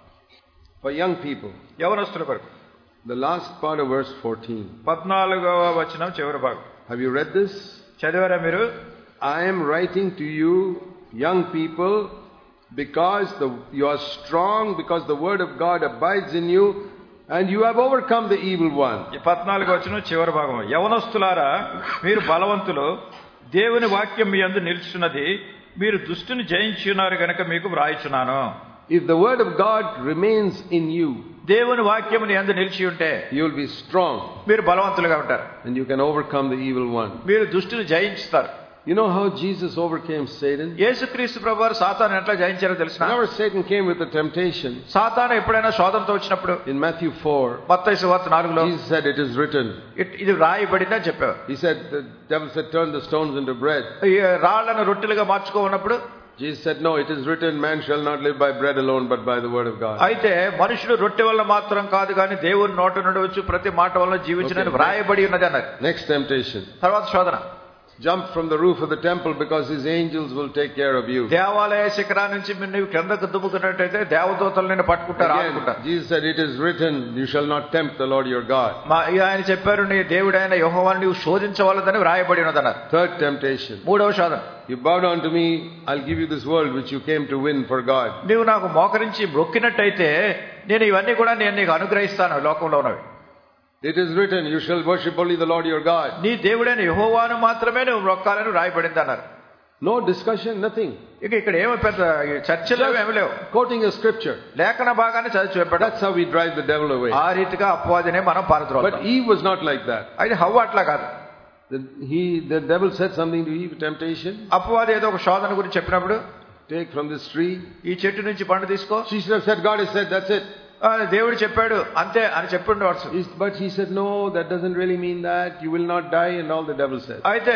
For young people. యవనస్తుల కొరకు. The last part of verse 14. 14వ వచనం చివరి భాగం. Have you read this? చదివారా మీరు? I am writing to you, young people, because you are strong, because the word of God abides in you, and you have overcome the evil one. ఈ 14వ వచనం చివరి భాగం. యవనస్తులారా మీరు బలవంతులు, దేవుని వాక్యం మీ యందు నిలుచున్నది, మీరు దుష్టుని జయించున్నారు గనుక మీకు వ్రాయిచున్నాను. If the word of God remains in you, దేవుని వాక్యం నీ యందు నిలిచి ఉంటే you will be strong, మీరు బలవంతులుగా ఉంటారు, and you can overcome the evil one. మీరు దుష్టుని జయించుతారు. You know how Jesus overcame Satan? యేసుక్రీస్తు ప్రభువారు సాతాను ఎట్లా జయించారో తెలుసా? Whenever Satan came with the temptation, సాతాను ఎప్పుడైనా శోధనతో వచ్చినప్పుడు in Matthew 4, మత్తయి సువార్త 4లో Jesus said, it is written. ఇది రాయబడిందని చెప్పారు. He said, the devil said, turn the stones into bread. ఈ రాళ్లను రొట్టెలుగా మార్చుకోనప్పుడు Jesus said, no, it is written, man shall not live by bread alone, but by the word of God. అయితే మనుషుడు రొట్టె వల్ల మాత్రం కాదు కానీ దేవుని నోట నుండి వచ్చి ప్రతి మాట వల్ల జీవించడానికి వ్రాయబడి ఉన్నది అన్నారు. Next temptation. తర్వాత శోధన. Jump from the roof of the temple because his angels will take care of you. దేవాలయ శిఖరా నుంచి మీరు కిందకు దుమ్ముకున్నట్టయితే దేవదూతలు నిన్ను పట్టుకుంటారు, ఆడుకుంటారు. Jesus said, it is written, you shall not tempt the Lord your God. ఆయన చెప్పారు, నీ దేవుడైన యెహోవాను నీవు శోధించవలదని వ్రాయబడి ఉన్నది అన్నారు. Third temptation. మూడవ శోధన. You bow down to me, I'll give you this world which you came to win for God. నీవు నాకు మోకరించి మొక్కినట్టయితే నేను ఇవన్నీ కూడా నేను నీకు అనుగ్రహిస్తాను లోకంలో ఉన్నవి. It is written, you shall worship only the Lord your God. నీ దేవుడైన యెహోవాను మాత్రమే నువ్వు మొక్కాలని రాయబడింది అన్నారు. No discussion, nothing. ఇక్కడ ఏమో పెద్ద చర్చలు ఏమీ లేవు. Quoting a scripture. లేఖన భాగాన్ని చదివి చెప్పాడు. That's how we drive the devil away. ఆ రీతిగా అపవాదినే మనం పారద్రోలుతాం. But Eve was not like that. అయితే హవ్వ అట్లా కాదు. The devil said something to Eve, temptation. అపవాది ఏదో ఒక శోధన గురించి చెప్పినప్పుడు, take from this tree. ఈ చెట్టు నుంచి పండు తీసుకో. She should have said, God has said, that's it. దేవుడు చెప్పాడు అంతే అని చెప్పుండవచ్చు. But he said, no, that doesn't really mean that. You will not die, and all the devil said. అయితే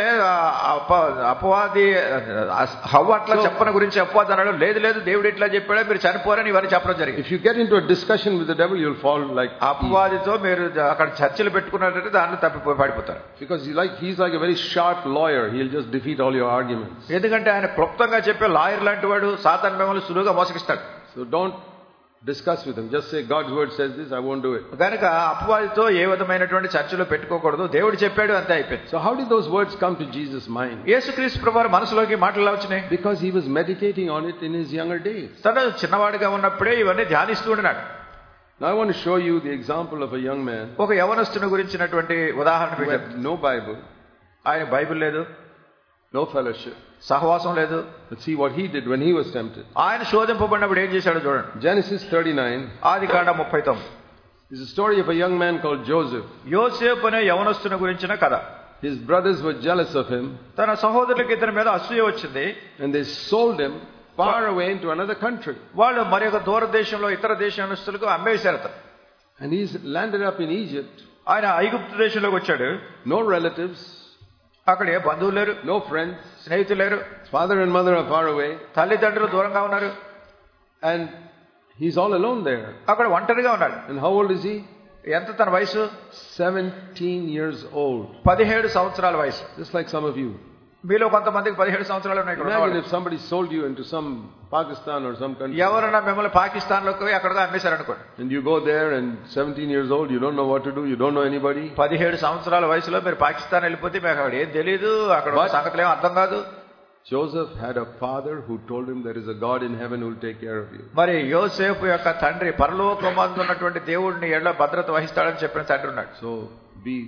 అపవాది హవ్వ అట్లా చెప్పన గురించి అపవాది అన్నాడు, లేదు లేదు దేవుడు ఇట్లా చెప్పాడు, మీరు చనిపోరని ఇవన్నీ చెప్పడం జరిగింది. If you get into a discussion with the devil, you'll fall like అపవాదితో మీరు అక్కడ చర్చలు పెట్టుకున్నట్లయితే దాంట్లో తప్పిపోయి పడిపోతారు. Because he's like a very sharp lawyer. He'll just defeat all your arguments. ఎందుకంటే ఆయన క్లుప్తంగా చెప్పే లాయర్ లాంటి వాడు, సాతాను మిమ్మల్ని సులువుగా మోసగిస్తాడు. So don't discuss with him. Just say, God's word says this, I won't do it. కనుక అపవాదితో ఏ విధమైనటువంటి చర్చలు పెట్టుకోకూడదు, దేవుడు చెప్పాడు అంతే అయిపోయింది. So how did those words come to Jesus' mind? యేసుక్రీస్తు ప్రభువారి మనసులోకి మాటలు ఎలా వచ్చినాయి? Because he was meditating on it in his younger days. తను చిన్నవాడిగా ఉన్నప్పుడే ఇవన్నీ ధ్యానిస్తూ ఉన్నాడు. Now I want to show you the example of a young man. ఒక యవనస్తుని గురించినటువంటి ఉదాహరణ who had no Bible. ఆయన బైబిల్ లేదు, no fellowship. సహవాసం లేదు. Let's see what he did when he was tempted. ఆయన శోధింపబడినప్పుడు ఏం చేశాడో చూడండి. Genesis 39. Adikandam 39. It's a story of a young man called Joseph. యోసేపు అనే యవనస్తుని గురించిన కథ. His brothers were jealous of him. తన సహోదరులకు ఇతని మీద అసూయ వచ్చింది. And they sold him far away into another country. వాళ్ళు మరి ఒక దూర దేశంలో ఇతర దేశస్తులకు అమ్మేశారు. And he's landed up in Egypt. ఆయన ఐగుప్తు దేశంలోకి వచ్చాడు. No relatives. అక్కడ ఏ బంధువులు లేరు, no friends, స్నేహితులు లేరు. Father and mother are far away. తల్లిదండ్రులు దూరంగా ఉన్నారు. And he's all alone there. అక్కడ ఒంటరిగా ఉన్నాడు. And how old is he? ఎంత తన వయసు? 17 years old. 17 సంవత్సరాల వయసు. Just like some of you. మీలో కొంతమందికి 17 సంవత్సరాలు ఉన్నాయి. Imagine if somebody sold you into some Pakistan or some country. ఎవరైనా మిమ్మల్ని పాకిస్తాన్ లోకి ఎక్కడికో అమ్మేశారనుకోండి. And you go there and 17 years old, you don't know what to do, you don't know anybody. 17 సంవత్సరాల వయసులో మీరు పాకిస్తాన్ వెళ్ళిపోతే మీకు అక్కడ ఏం తెలియదు, అక్కడ సంగతులు ఏం అర్థం కాదు. Joseph had a father who told him there is a God in heaven who will take care of you. మరి యోసేపు యొక్క తండ్రి పరలోకమందు ఉన్నటువంటి దేవుడిని ఎళ్ళ భద్రత వహిస్తాడని చెప్పిన తండ్రి ఉన్నాడు. So be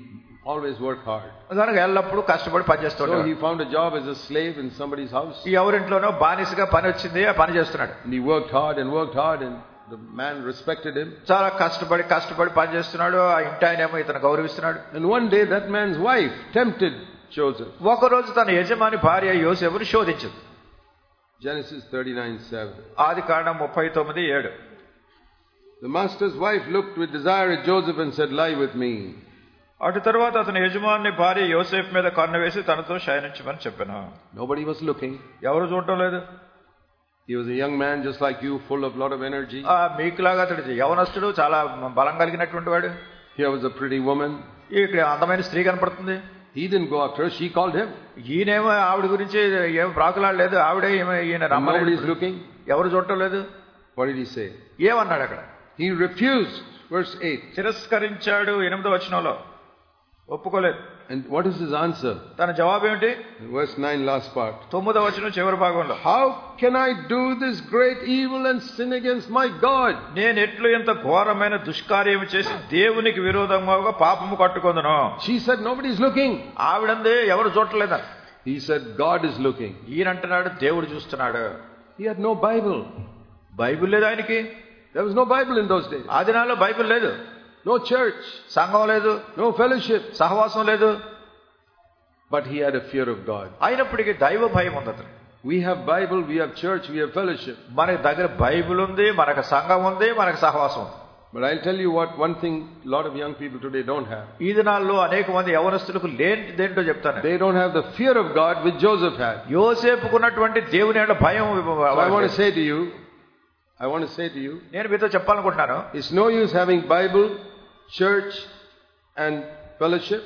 always work hard. కనుక ఎల్లప్పుడూ కష్టపడి పని So చేస్తాడు. he found a job as a slave in somebody's house. ఎవరింట్లోనో బానిసగా పని వచ్చింది, ఆ పని చేస్తున్నాడు. And he worked hard and the man respected him. చాలా కష్టపడి పని చేస్తున్నాడు. ఆ ఇంటి ఆయన ఏమో ఇతను గౌరవిస్తున్నాడు. And one day that man's wife tempted Joseph. ఒకరోజు తన యజమాని భార్య యోసేపును శోధించింది. Genesis 39:7. Adikandam 39:7. The master's wife looked with desire at Joseph and said, "Lie with me." అటు తర్వాత అతని యజమాని భార్య యోసేపు మీద కన్ను వేసి తనతో శయనించమని చెప్పాను. Nobody was looking. ఎవరు చూడటం లేదు. He was a young man just like you, full of lot of energy. మీకులాగా అతడు యవనస్తుడు, చాలా బలం కలిగినటువంటి వాడు. Here was a pretty woman. ఇక్కడ అందమైన స్త్రీ కనపడుతుంది. He didn't go after her, she called him. ఈయనేమో ఆవిడ గురించి ఏం ప్రాకులాడలేదు. ఆవిడే ఈయన రమ్మని. Nobody is looking. ఎవరు చూడటం లేదు. What did he say? ఏమన్నాడు అక్కడ? He refused. Verse 8. తిరస్కరించాడు. 8వ వచనంలో ఒప్పుకోలేదు. And what is his answer? తన జవాబు ఏమిటి? Verse 9, last part. 9వ వచనం చివరి భాగంలో, How can I do this great evil and sin against my God? నేను ఎట్లు ఎంత ఘోరమైన దుష్కార్యం చేసి దేవునికి విరోధంగా పాపము కట్టుకొందును. She said, nobody is looking. ఆవిడందే ఎవరు చూడలేదా. He said, God is looking. ఈయన అంటున్నాడు దేవుడు చూస్తున్నాడు. He had no Bible. Bible లేదు ఆయనకి. There was no Bible in those days. ఆ దినాల్లో బైబిల్ లేదు. No church. సంఘం లేదు. No fellowship. సహవాసం లేదు. But he had a fear of God. అయినప్పటికీ దైవ భయం ఉంది అతను. We have Bible, we have church, we have fellowship. మన దగ్గర బైబిల్ ఉంది, మనకు సంఘం ఉంది, మనకు సహవాసం ఉంది. But I'll tell you one thing a lot of young people today don't have. ఈ దినాల్లో అనేక మంది యవనస్తులకు లేనిదేంటో చెప్తాను. They don't have the fear of God which Joseph had. యోసేపుకున్నటువంటి దేవుని యందు భయం. So I want to say to you, నేను మీతో చెప్పాలనుకుంటున్నాను. it's no use having Bible, church and fellowship.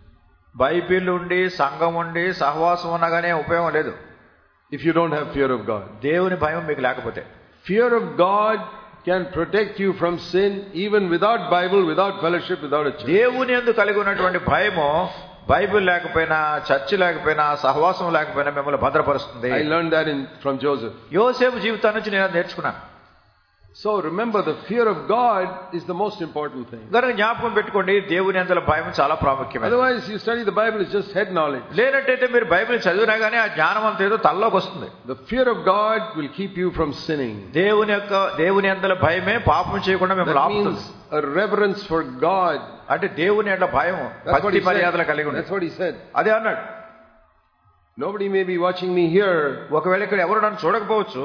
Bible ఉండి, సంఘం ఉండి, సహవాసం ఉన్నగానే ఉపయోగం లేదు. If you don't have fear of God. దేవుని భయం మీకు లేకపోతే. Fear of God can protect you from sin even without Bible, without fellowship, without a church. దేవుని యందు కలిగి ఉన్నటువంటి భయము బైబిల్ లేకపోయినా, చర్చ్ లేకపోయినా, సహవాసం లేకపోయినా మిమ్మల్ని భద్రపరుస్తుంది. I learned that from Joseph. యోసేపు జీవితం నుంచి నేను నేర్చుకున్నాను. So remember, the fear of God is the most important thing. కనుక జ్ఞాపకం పెట్టుకోండి, దేవుని యందు భయం చాలా ప్రాముఖ్యమైనది. Otherwise you study the Bible is just head knowledge. లేనట్టయితే మీరు బైబిల్ చదివినా గానీ ఆ జ్ఞానం అంతా ఏదో తలలోకి వస్తుంది. The fear of God will keep you from sinning. దేవుని యందు భయమే పాపం చేయకుండా మిమ్మల్ని ఆపుతుంది. A reverence for God. అంటే దేవుని యందు భయం, భక్తి మర్యాదలు కలిగి ఉంది. That's what he said. అదే అన్నాడు. Nobody may be watching me here. ఒకవేళ ఇక్కడ ఎవరు నన్ను చూడకపోవచ్చు,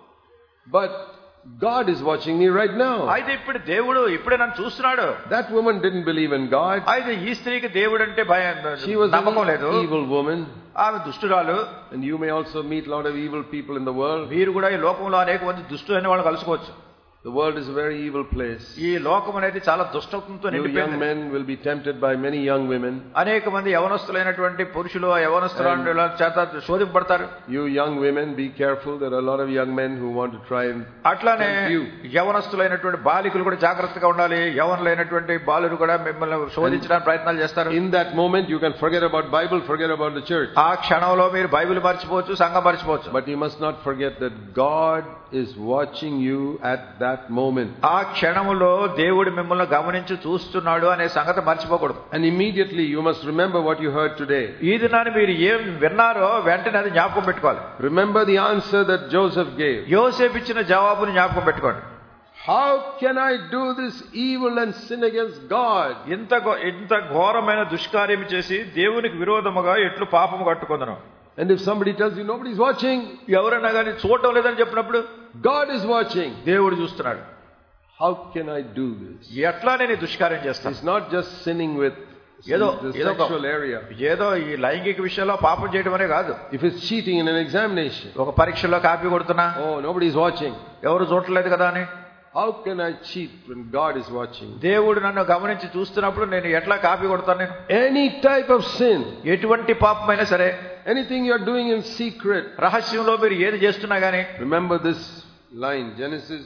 but God is watching me right now. అయితే ఇప్పుడు దేవుడు ఇప్పుడే నన్ను చూస్తున్నాడు. That woman didn't believe in God. అయితే ఈ స్త్రీకి దేవుడు అంటే భయం, she was నమ్మకం లేదు. an evil woman. ఆమె దుష్టురాలు. And you may also meet a lot of evil people in the world. మీరు కూడా ఈ లోకంలో అనేక మంది దుష్టులైన వాళ్ళు కలుసుకోవచ్చు. The world is a very evil place. ఈ లోకం అనేది చాలా దుష్టత్వంతో నిండిపోయింది. Young men will be tempted by many young women. అనేక మంది యవనస్తులైనటువంటి పురుషులు యవనస్తుల చేత శోధింపబడతారు. You young women, be careful. There are a lot of young men who want to try and అట్లానే యవనస్తులైనటువంటి బాలికలు కూడా జాగ్రత్తగా ఉండాలి. యవనులైనటువంటి బాలురు కూడా మిమ్మల్ని శోధించడానికి ప్రయత్నాలు చేస్తారు. In that moment you can forget about Bible, forget about the church. ఆ క్షణంలో మీరు బైబిల్ మర్చిపోవచ్చు, సంఘం మర్చిపోవచ్చు. But you must not forget that God is watching you at that moment. ఆ క్షణములో దేవుడు మిమ్మల్ని గమనించి చూస్తున్నాడు అనే సంగతి మర్చిపోకూడదు. And immediately you must remember what you heard today. ఈ దినాన్ని మీరు ఏం విన్నారో వెంటనే అది జ్ఞాపకం పెట్టుకోవాలి. Remember the answer that Joseph gave. యోసేపు ఇచ్చిన జవాబుని జ్ఞాపకం పెట్టుకోండి. How can I do this evil and sin against God? ఇంత ఘోరమైన దుష్కార్యం చేసి దేవునికి విరోధముగా ఎట్లు పాపము కట్టుకొందును. And if somebody tells you nobody's watching, ఎవరైనా కానీ చూడటం లేదని చెప్పినప్పుడు God is watching. దేవుడు చూస్తున్నాడు. How can I do this? ఎట్లా నేను దుష్కార్యం చేస్తాను? It's not just sinning with the sexual area. ఏదో ఈ లైంగిక విషయంలో పాపం చేయడం అనే కాదు. If it's cheating in an examination, ఒక పరీక్షలో కాపీ కొడుతున్నా, oh nobody's watching, ఎవరు చూడలేదు కదా అని. How can I cheat when God is watching? దేవుడు నన్ను గమనించి చూస్తున్నప్పుడు నేను ఎట్లా కాపీ కొడతాను? నేను any type of sin, ఎటువంటి పాపమైనా సరే, anything you are doing in secret, రహస్యంలో మీరు ఏది చేస్తున్నా గానీ, remember this line, Genesis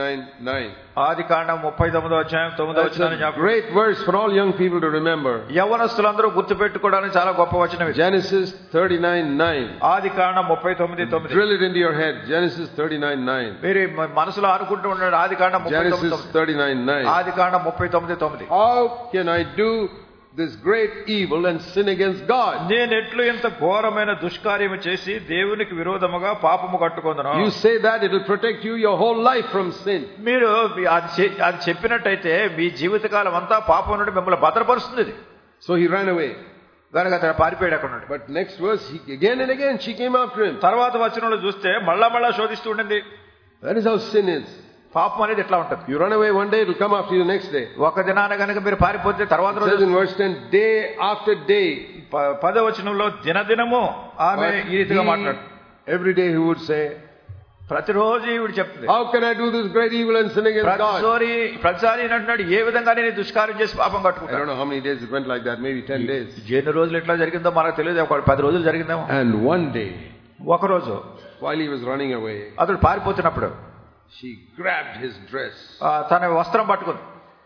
39:9. ఆదికాండం 39వ అధ్యాయం 9వ వచనాన్ని జ్ఞాపకం. Great verse for all young people to remember. యవనస్తులందరూ గుర్తుపెట్టుకోవడానికి చాలా గొప్ప వచనం ఇది. Genesis 39:9. Adikandam 39:9. Drill it into your head. Genesis 39:9. మీరు మనసులో అనుకుంటూ ఉండండి. ఆదికాండం 39:9. Genesis 39:9. Adikandam 39:9. How can I do this great evil and sin against God. నేను ఎట్లు ఇంత ఘోరమైన దుష్కార్యము చేసి దేవునికి విరోధముగా పాపము కట్టుకొందును. You say that, it will protect you your whole life from sin. మీరు అది చెప్పినట్టయితే మీ జీవితకాలం అంతా పాపం నుండి మిమ్మల్ని భద్రపరుస్తుంది. So he ran away. కనుక అతను పారిపోయాడు అక్కడ నుండి. But next verse, again and again she came after him. తర్వాత వచనంలో చూస్తే మళ్ళా శోధిస్తూ ఉండింది. That is how sin is. పాపం అనేది ఎట్లా ఉంటుంది. You run away one day, it will come after you the next day. ఒక దినాన గనుక మీరు పారిపోతే తర్వాత రోజు. It says in verse 10, day after day. 10వ వచనంలో దినదినము ఆమె ఈ రీతిగా మాట్లాడు. Every day he would say, ప్రతిరోజు ఈవిడ చెప్తుంది, how can I do this great evil and sin against God? ప్రతిసారి అంటున్నాడు, ఏ విధంగా నేను దుష్కార్యం చేసి పాపం కట్టుకుంటాను. I don't know how many days it went like that, maybe 10 days. ఎన్ని రోజులు ఎట్లా జరిగిందో మనకు తెలియదు, ఒక 10 రోజులు జరిగిందేమో. And one day, ఒక రోజు while he was running away, అతడు పారిపోతున్నప్పుడు she grabbed his dress. తన వస్త్రం పట్టుకుంది.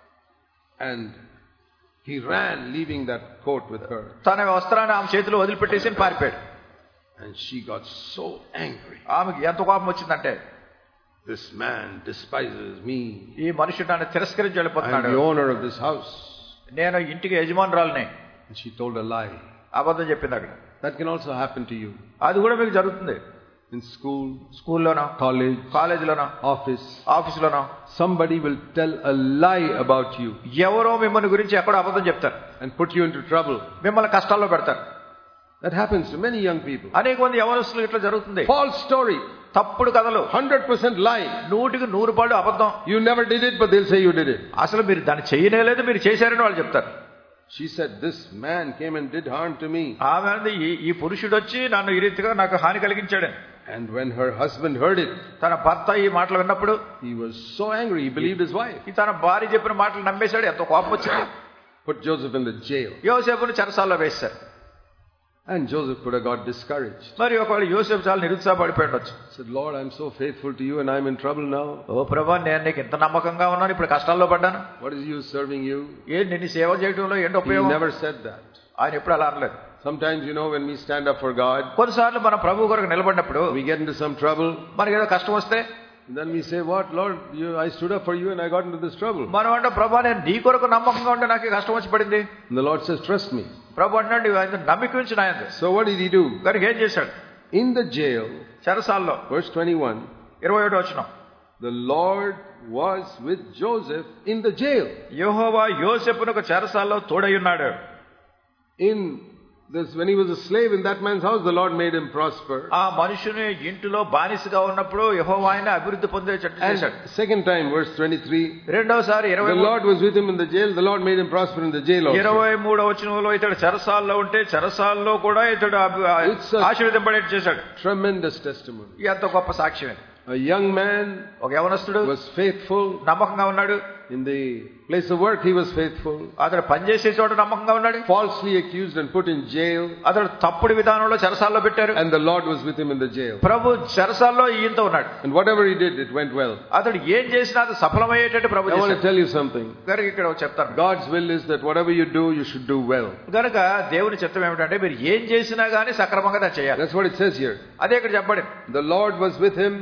And he ran, leaving that coat with her. తన వస్త్రాన్ని ఆమె చేతిలో వదిలిపెట్టేసి పారిపోయాడు. And she got so angry. ఆమెకి ఎంత కోపం వచ్చిందంటే, this man despises me. ఈ మనుషుడు నన్ను తిరస్కరించి వెళ్ళిపోతున్నాడు. I am the owner of this house. నేను ఇంటికి యజమానురాలిని. And she told a lie. అబద్ధం చెప్పింది అక్కడ. That can also happen to you. అది కూడా మీకు జరుగుతుంది. In school, స్కూల్లోనో, కాలేజీలోనో, ఆఫీసులోనో somebody will tell a lie about you. ఎవరో మిమ్మల్ని గురించి ఎక్కడో అబద్ధం చెప్తారు. And put you into trouble. మిమ్మల్ని కష్టాల్లో పెడతారు. That happens to many young people. అనేక మంది యవనస్తులు ఇట్లా జరుగుతుంది. False story. తప్పుడు కథలు. 100% lie. 100% అబద్ధం. You never did it, but they'll say you did it. అసలు మీరు దాన్ని చేయనేలేదు, మీరు చేశారని వాళ్ళు చెప్తారు. She said, this man came and did harm to me. ఆమె అంది, ఈ పురుషుడు వచ్చి నన్ను ఈ రీతిగా నాకు హాని కలిగించాడు. And when her husband heard it, తన భర్త ఈ మాటలు విన్నప్పుడు, he was so angry, he believed his wife. తన భార్య చెప్పిన మాటలు నమ్మేశాడు. ఎంతో కోపం వచ్చింది. Put Joseph in the jail. యోసేపును చెరసాలలో వేశారు. And Joseph could have got discouraged. మరి ఒకవేళ యోసేపు చాలా నిరుత్సాహపడిపోయాడొచ్చు. Said, Lord, I'm so faithful to you and I'm in trouble now. ఓ ప్రభువా, నేను నీకు ఇంత నమ్మకంగా ఉన్నాను, ఇప్పుడు కష్టాల్లో పడ్డాను. What is you serving you? నిన్ను సేవ చేయడంలో ఏంటి ఉపయోగం? He never said that. ఆయన ఎప్పుడు అలా అనలేదు. Sometimes, when we stand up for God, కొన్నిసార్లు మన ప్రభు కొరకు నిలబడినప్పుడు we get into some trouble. మనకి ఏదో కష్టం వస్తే, and then we say, what, Lord, I stood up for you and I got into this trouble. మనం అంటే, ప్రభువా, నేను నీ కొరకు నమ్మకంగా ఉంటే నాకు కష్టం వచ్చి పడింది. And the Lord says, trust me. ప్రభు అంటున్నాడు, ఆయన నమ్మిక ఉంచి నాయందు. So what did he do? కనుక ఏం చేశాడు? In the jail, చెరసాల్లో, verse 21, 21వ వచనం, the Lord was with Joseph in the jail. యెహోవా యోసేపునకు చెరసాల్లో తోడై ఉన్నాడు. In this, when he was a slave in that man's house, the Lord made him prosper. ఆ మనుషుని ఇంటిలో బానిసగా ఉన్నప్పుడు యెహోవా ఆయన అభివృద్ధి పొందేటట్టు చేశాడు. Second time, verse 23, రెండోసారి the Lord was with him in the jail, the Lord made him prosper in the jail also. 23వ వచనంలో ఇతడు చెరసాల్లో ఉంటే చెరసాల్లో కూడా ఇతడు ఆశీర్వదింపడేట్టు చేశాడు. Tremendous testimony. ఎంత గొప్ప సాక్ష్యం. A young man, ఒక యవనస్తుడు, was faithful. నమ్మకంగా ఉన్నాడు. In the place of work, he was faithful. అతడు పనిచేసే చోట నమ్మకంగా ఉన్నాడు. Falsely accused and put in jail. అతడు తప్పుడు విధానంలో చెరసాల్లో పెట్టారు. And the Lord was with him in the jail. ప్రభు చెరసాల్లో ఈయంతో ఉన్నాడు. And whatever he did, it went well. అతడు ఏం చేసినా అది సఫలమయ్యేటట్టు ప్రభు చేశాడు. I want to tell you something. కనుక ఇక్కడ చెప్తాను, God's will is that whatever you do, you should do well. కనుక దేవుని చిత్తం ఏమిటంటే మీరు ఏం చేసినా గానీ సక్రమంగా చేయాలి. That's what it says here. అదే ఇక్కడ చెప్పండి. The Lord was with him.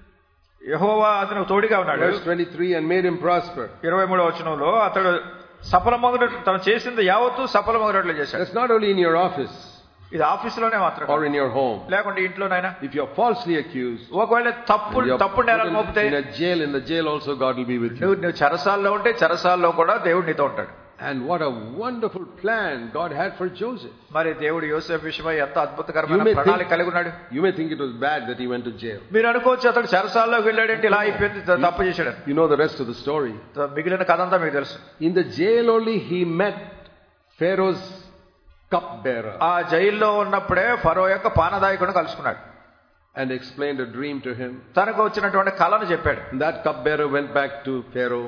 యెహోవా అతను తోడుగా ఉన్నాడు. Verse 23, and made him prosper. 23వ వచనంలో అతడు సఫలమగునట్లు తను చేసింది యావత్తు సఫలమగునట్లు చేశాడు. That's not only in your office. ఇది ఆఫీసులోనే మాత్రం, or in your home. లేకుంటే ఇంట్లోనైనా. If you're falsely accused, ఒకవేళ తప్పుడు నేరాలు మోపితే, in the jail also God will be with you. నువ్వు చెరసాల్లో ఉంటే చెరసాల్లో కూడా దేవుడు నీతో ఉంటాడు. And what a wonderful plan God had for Joseph. మరి దేవుడు యోసేపు విషయమై ఎంత అద్భుతకరమైన ప్రణాళిక కలిగి ఉన్నాడు. You may think it was bad that he went to jail. మీరు అనుకోవచ్చు అతడు చెరసాల్లోకి వెళ్ళాడంటే ఇలా అయిపోయింది, తప్పు చేశాడు. You know the rest of the story. మిగిలిన కథ అంతా మీకు తెలుసు. In the jail only he met Pharaoh's cupbearer. ఆ జైల్లో ఉన్నప్పుడే ఫరో యొక్క పానదాయకుడిని కలుసుకున్నాడు. And explained a dream to him. తనకు వచ్చినటువంటి కలను చెప్పాడు. That cupbearer went back to Pharaoh.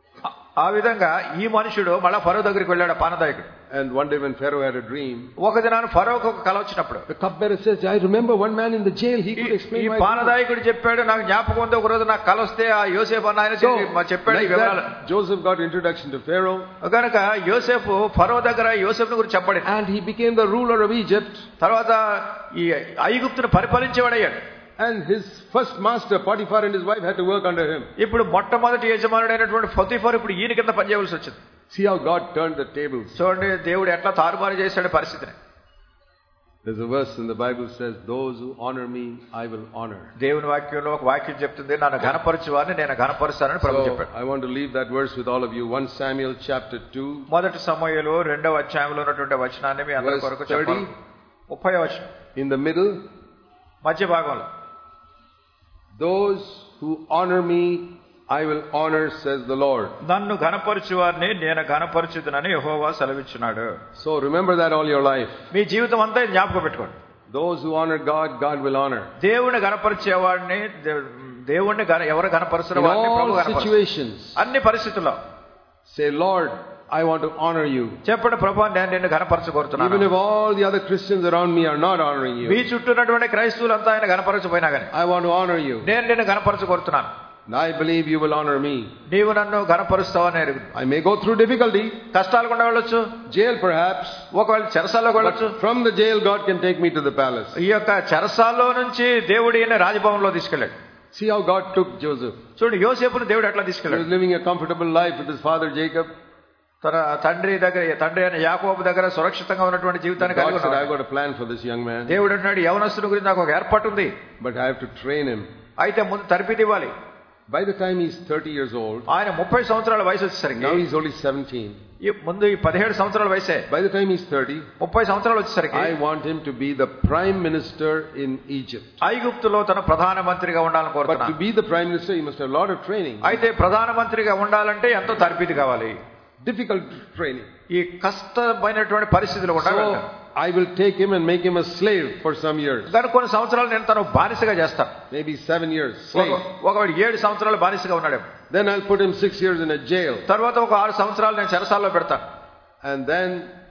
ఆ విధంగా ఈ మనుషుడు మళ్ళా ఫరో దగ్గరికి వెళ్ళాడు, పానదాయకుడు. And one day when Pharaoh had a dream, ఒక దినాన ఫరోకు ఒక కల వచ్చినప్పుడు, the cupbearer says, I remember one man in the jail, he could explain my dream. ఈ పానదాయకుడు చెప్పాడు, నాకు జ్ఞాపకం ఉంది, ఒక రోజు నాకు కల వస్తే ఆ యోసేపు అన్న ఆయన చెప్పాడు ఈ వివరాలు. Joseph got introduction to Pharaoh. కనుక యోసేపు ఫరో దగ్గర యోసేపుని గురించి చెప్పాడు. And he became the ruler of Egypt. తర్వాత ఈ ఐగుప్తును పరిపాలించేవాడయ్యాడు. And his first master Potiphar and his wife had to work under him. ఇప్పుడు మొట్టమొదటి యజమానుడైనటువంటి పొతిఫర్ ఇప్పుడు ఈయన కింద పనిచేయవలసి వచ్చింది. See how God turned the tables. చూడండి దేవుడు ఎట్లా తారుమారు చేశాడు పరిస్థితిని. There's a verse in the Bible says, those who honor me, I will honor. దేవుని వాక్యంలో ఒక వాక్యం చెప్తుంది, నన్ను ఘనపరచు వారిని నేను ఘనపరుస్తానని ప్రభు చెప్పాడు. I want to leave that verse with all of you. 1 Samuel chapter 2. మొదటి సమూయేలు 2వ అధ్యాయంలో ఉన్నటువంటి వచనాన్ని మీ అందరి కొరకు చెప్పాలి. 30వ వచనం. In the middle. మధ్య భాగంలో. Those who honor me, I will honor, says the Lord. నన్ను ఘనపరచు వారిని నేను ఘనపరచుదునని యెహోవా సెలవిచ్చున్నాడు. So remember that all your life. మీ జీవితం అంతా జ్ఞాపకం పెట్టుకోండి. Those who honor God, God will honor. దేవుని ఘనపరిచేవాడిని దేవుణ్ణి ఎవరు ఘనపరుస్తారో వారిని ప్రభువు ఘనపరుస్తాడు. అన్ని పరిస్థితుల్లో say, Lord, I want to honor you. చెప్పండి, ప్రభువా నేను నిన్ను ఘనపరచగోరుతున్నాను. Even if all the other Christians around me are not honoring you. మీ చుట్టూ ఉన్నటువంటి క్రైస్తవులంతా ఆయన ఘనపరచపోయినా గాని I want to honor you. నేను నిన్ను ఘనపరచగోరుతున్నాను. I believe you will honor me. నీవు నన్ను ఘనపరుస్తావని ఎరుగుదు. I may go through difficulty. కష్టాలు గుండా వెళ్ళొచ్చు. Jail perhaps. ఒకవేళ చెరసాలకు వెళ్ళొచ్చు. From the jail God can take me to the palace. ఈ యొక్క చెరసాల్లో నుంచి దేవుడు ఈయన రాజభవనంలో తీసుకెళ్ళాడు. See how God took Joseph. చూడండి యోసేపును దేవుడు ఎట్లా తీసుకెళ్ళాడు. He was living a comfortable life with his father Jacob. తన తండ్రి అయిన యాకోబు దగ్గర సురక్షితంగా ఉన్నటువంటి జీవితాన్ని కలిగి ఉన్నాడు. I got a plan for this young man. దేవుడు అంటున్నాడు, యవనస్తుని గురించి నాకు ఒక ఏర్పాటు ఉంది. But I have to train him. అయితే ముందు తరబిది ఇవ్వాలి. By the time he's 30 years old, ఆయన 30 సంవత్సరాల వయసు వచ్చేసరికి, now he's only 17. ముందు 17 సంవత్సరాల వయసే. By the time he's 30, 30 సంవత్సరాలు వచ్చేసరికి I want him to be the prime minister in Egypt. ఐగుప్తులో తన ప్రధానమంత్రిగా ఉండాలని కోరుతున్నాను. But to be the prime minister, he must have a lot of training. అయితే ప్రధానమంత్రిగా ఉండాలంటే ఎంతో తరబిది కావాలి. Difficult training. ఈ కష్టమైనటువంటి పరిస్థితులు ఉండాలి. I will take him and make him a slave for some years. దాని కొన్ని సంవత్సరాలు నేను తను బానిసగా చేస్తాను. Maybe 7 years slave. ఒకవేళ 7 సంవత్సరాలు బానిసగా ఉన్నాడు. Then I'll put him 6 years in a jail. తర్వాత ఒక 6 సంవత్సరాలు నేను చెరసాలలో పెడతాను. And then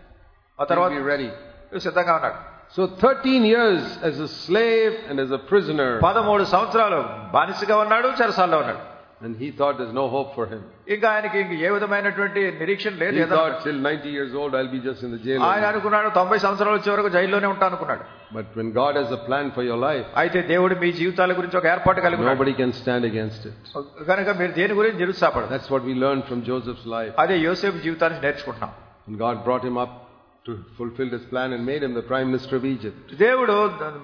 ఆ తర్వాత he'll be ready. సిద్ధంగా ఉన్నాడు. So 13 years as a slave and as a prisoner. 13 సంవత్సరాలు బానిసగా ఉన్నాడు, చెరసాలలో ఉన్నాడు. And he thought there's no hope for him. ఇంకా ఆయనకి ఏ విధమైనటువంటి నిరీక్షణ లేదు. He thought till 90 years old I'll be just in the jail. ఆయన అనుకున్నాడు 90 సంవత్సరాలు వచ్చే వరకు జైల్లోనే ఉంటాను అనుకున్నాడు. But when God has a plan for your life, అయితే దేవుడు మీ జీవితాల గురించి ఒక ఏర్పాటు కలిగి ఉన్నాడు. nobody can stand against it. కనుక మీరు దేని గురించి నిరుత్సాహపడదు. That's what we learned from Joseph's life. అదే యోసేపు జీవితాన్ని నేర్చుకుంటున్నాం. And God brought him up to fulfill his plan and made him the prime minister of Egypt. దేవుడు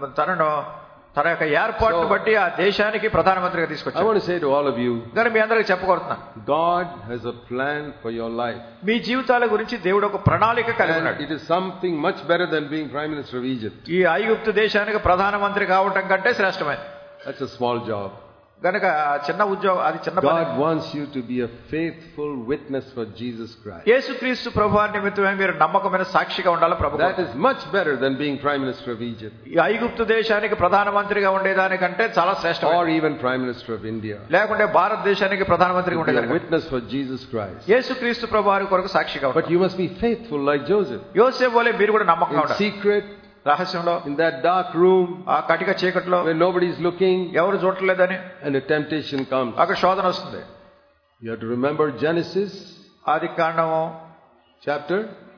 తన యొక్క ఏర్పాటును బట్టి ఆ దేశానికి ప్రధానమంత్రిగా తీసుకొచ్చాడు. I want to say to all of you, నేను మీ అందరికీ చెప్పగలుగుతున్నాను, God has a plan for your life. మీ జీవితాల గురించి దేవుడు ఒక ప్రణాళిక కలిగి ఉన్నాడు. It is something much better than being prime minister of Egypt. ఈ ఐగుప్తు దేశానికి ప్రధానమంత్రి కావటం కంటే శ్రేష్టమైనది. That's a small job. గనుక చిన్న ఉద్యోగం, అది చిన్న పని. God wants you to be a faithful witness for Jesus Christ. యేసుక్రీస్తు ప్రభువారి నిమిత్తమే మీరు నమ్మకమైన సాక్షిగా ఉండాలి ప్రభు. That is much better than being prime minister of Egypt. ఈ ఐగుప్తు దేశానికి ప్రధానమంత్రిగా ఉండేదానికంటే చాలా శ్రేష్టం. Or even prime minister of India. లేకుంటే భారతదేశానికి ప్రధానమంత్రిగా ఉండేదానికి. A witness for Jesus Christ. యేసుక్రీస్తు ప్రభువారి కొరకు సాక్షిగా ఉండాలి. But you must be faithful like Joseph. యోసేపు వలె మీరు కూడా నమ్మకంగా ఉండాలి. In secret, రహస్యంలో, in that dark room, ఆ కటిక చీకట్లో, when nobody is looking, ఎవరు చూడలేదని, and a temptation comes. అక్కడ శోధన వస్తుంది. You have to remember Genesis ఆదికాండము chapter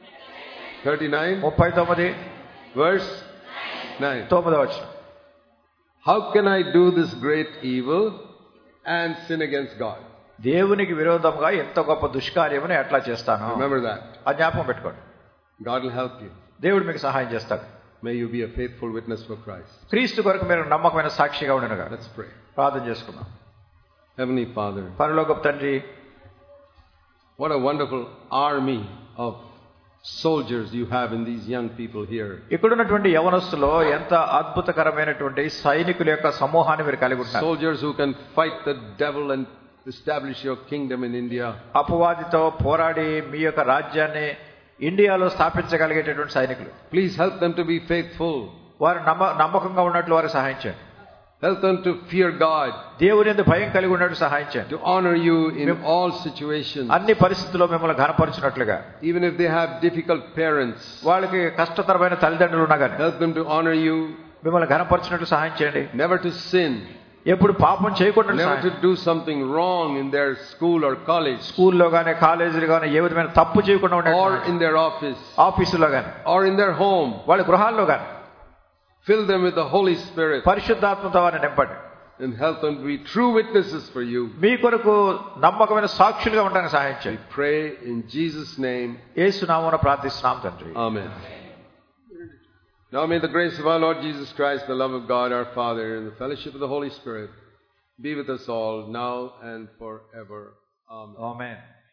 39 39 verse 9. 9వ వచనం. How can I do this great evil and sin against God? దేవునికి విరోధంగా ఎంత గొప్ప దుష్కార్యమును ఎట్లా చేస్తాను? Remember that. ఆ జ్ఞాపకం పెట్టుకోండి. God will help you. దేవుడు మీకు సహాయం చేస్తాడు. May you be a faithful witness for Christ. క్రీస్తు కొరకు మీరు నమ్మకమైన సాక్షిగా ఉండనుగా. Let's pray. ప్రార్థన చేసుకుందాం. Heavenly Father, పరలోకపు తండ్రి, what a wonderful army of soldiers you have in these young people here. ఇక్కడున్నటువంటి యవనస్తులో ఎంత అద్భుతకరమైనటువంటి సైనికుల యొక్క సమూహాన్ని మీరు కలిగి ఉన్నారు. Soldiers who can fight the devil and establish your kingdom in India. అపవాదితో పోరాడి మీ యొక్క రాజ్యాన్ని ఇండియాలో స్థాపించగలిగేటటువంటి సైనికులు. Please help them to be faithful. వారు నమ్మకంగా ఉన్నట్లు వారు సహాయం చేయండి. Help them to fear God. దేవుని యందు భయం కలిగి ఉన్నట్లు సహాయం చేయండి. To honor you in all situations. అన్ని పరిస్థితుల్లో మిమ్మల్ని ఘనపరచునట్లుగా. Even if they have difficult parents. వాళ్ళకి కష్టతరమైన తల్లిదండ్రులు ఉన్నా కానీ. Help them to honor you. మిమ్మల్ని ఘనపరచునట్లు సహాయం చేయండి. Never to sin. ఎప్పుడు పాపం చేయకుండా. Never to do something wrong in their school or college. స్కూల్లో గానీ కాలేజీలో గానీ ఏ విధమైన తప్పు చేయకుండా ఉండాలి. Or in their office. ఆఫీసులో గానీ. Or in their home. వాళ్ళ గృహాల్లో గానీ. Fill them with the Holy Spirit. పరిశుద్ధాత్మతో వారిని నింపండి. and help them to be true witnesses for you. మీ కొరకు నమ్మకమైన సాక్షులుగా ఉండడానికి సహాయం We చేయండి. pray in Jesus' name. యేసు నామమున ప్రార్థిస్తున్నాం తండ్రి. Amen. Now may the grace of our Lord Jesus Christ, the love of God our Father, and the fellowship of the Holy Spirit be with us all now and forever. Amen. Amen.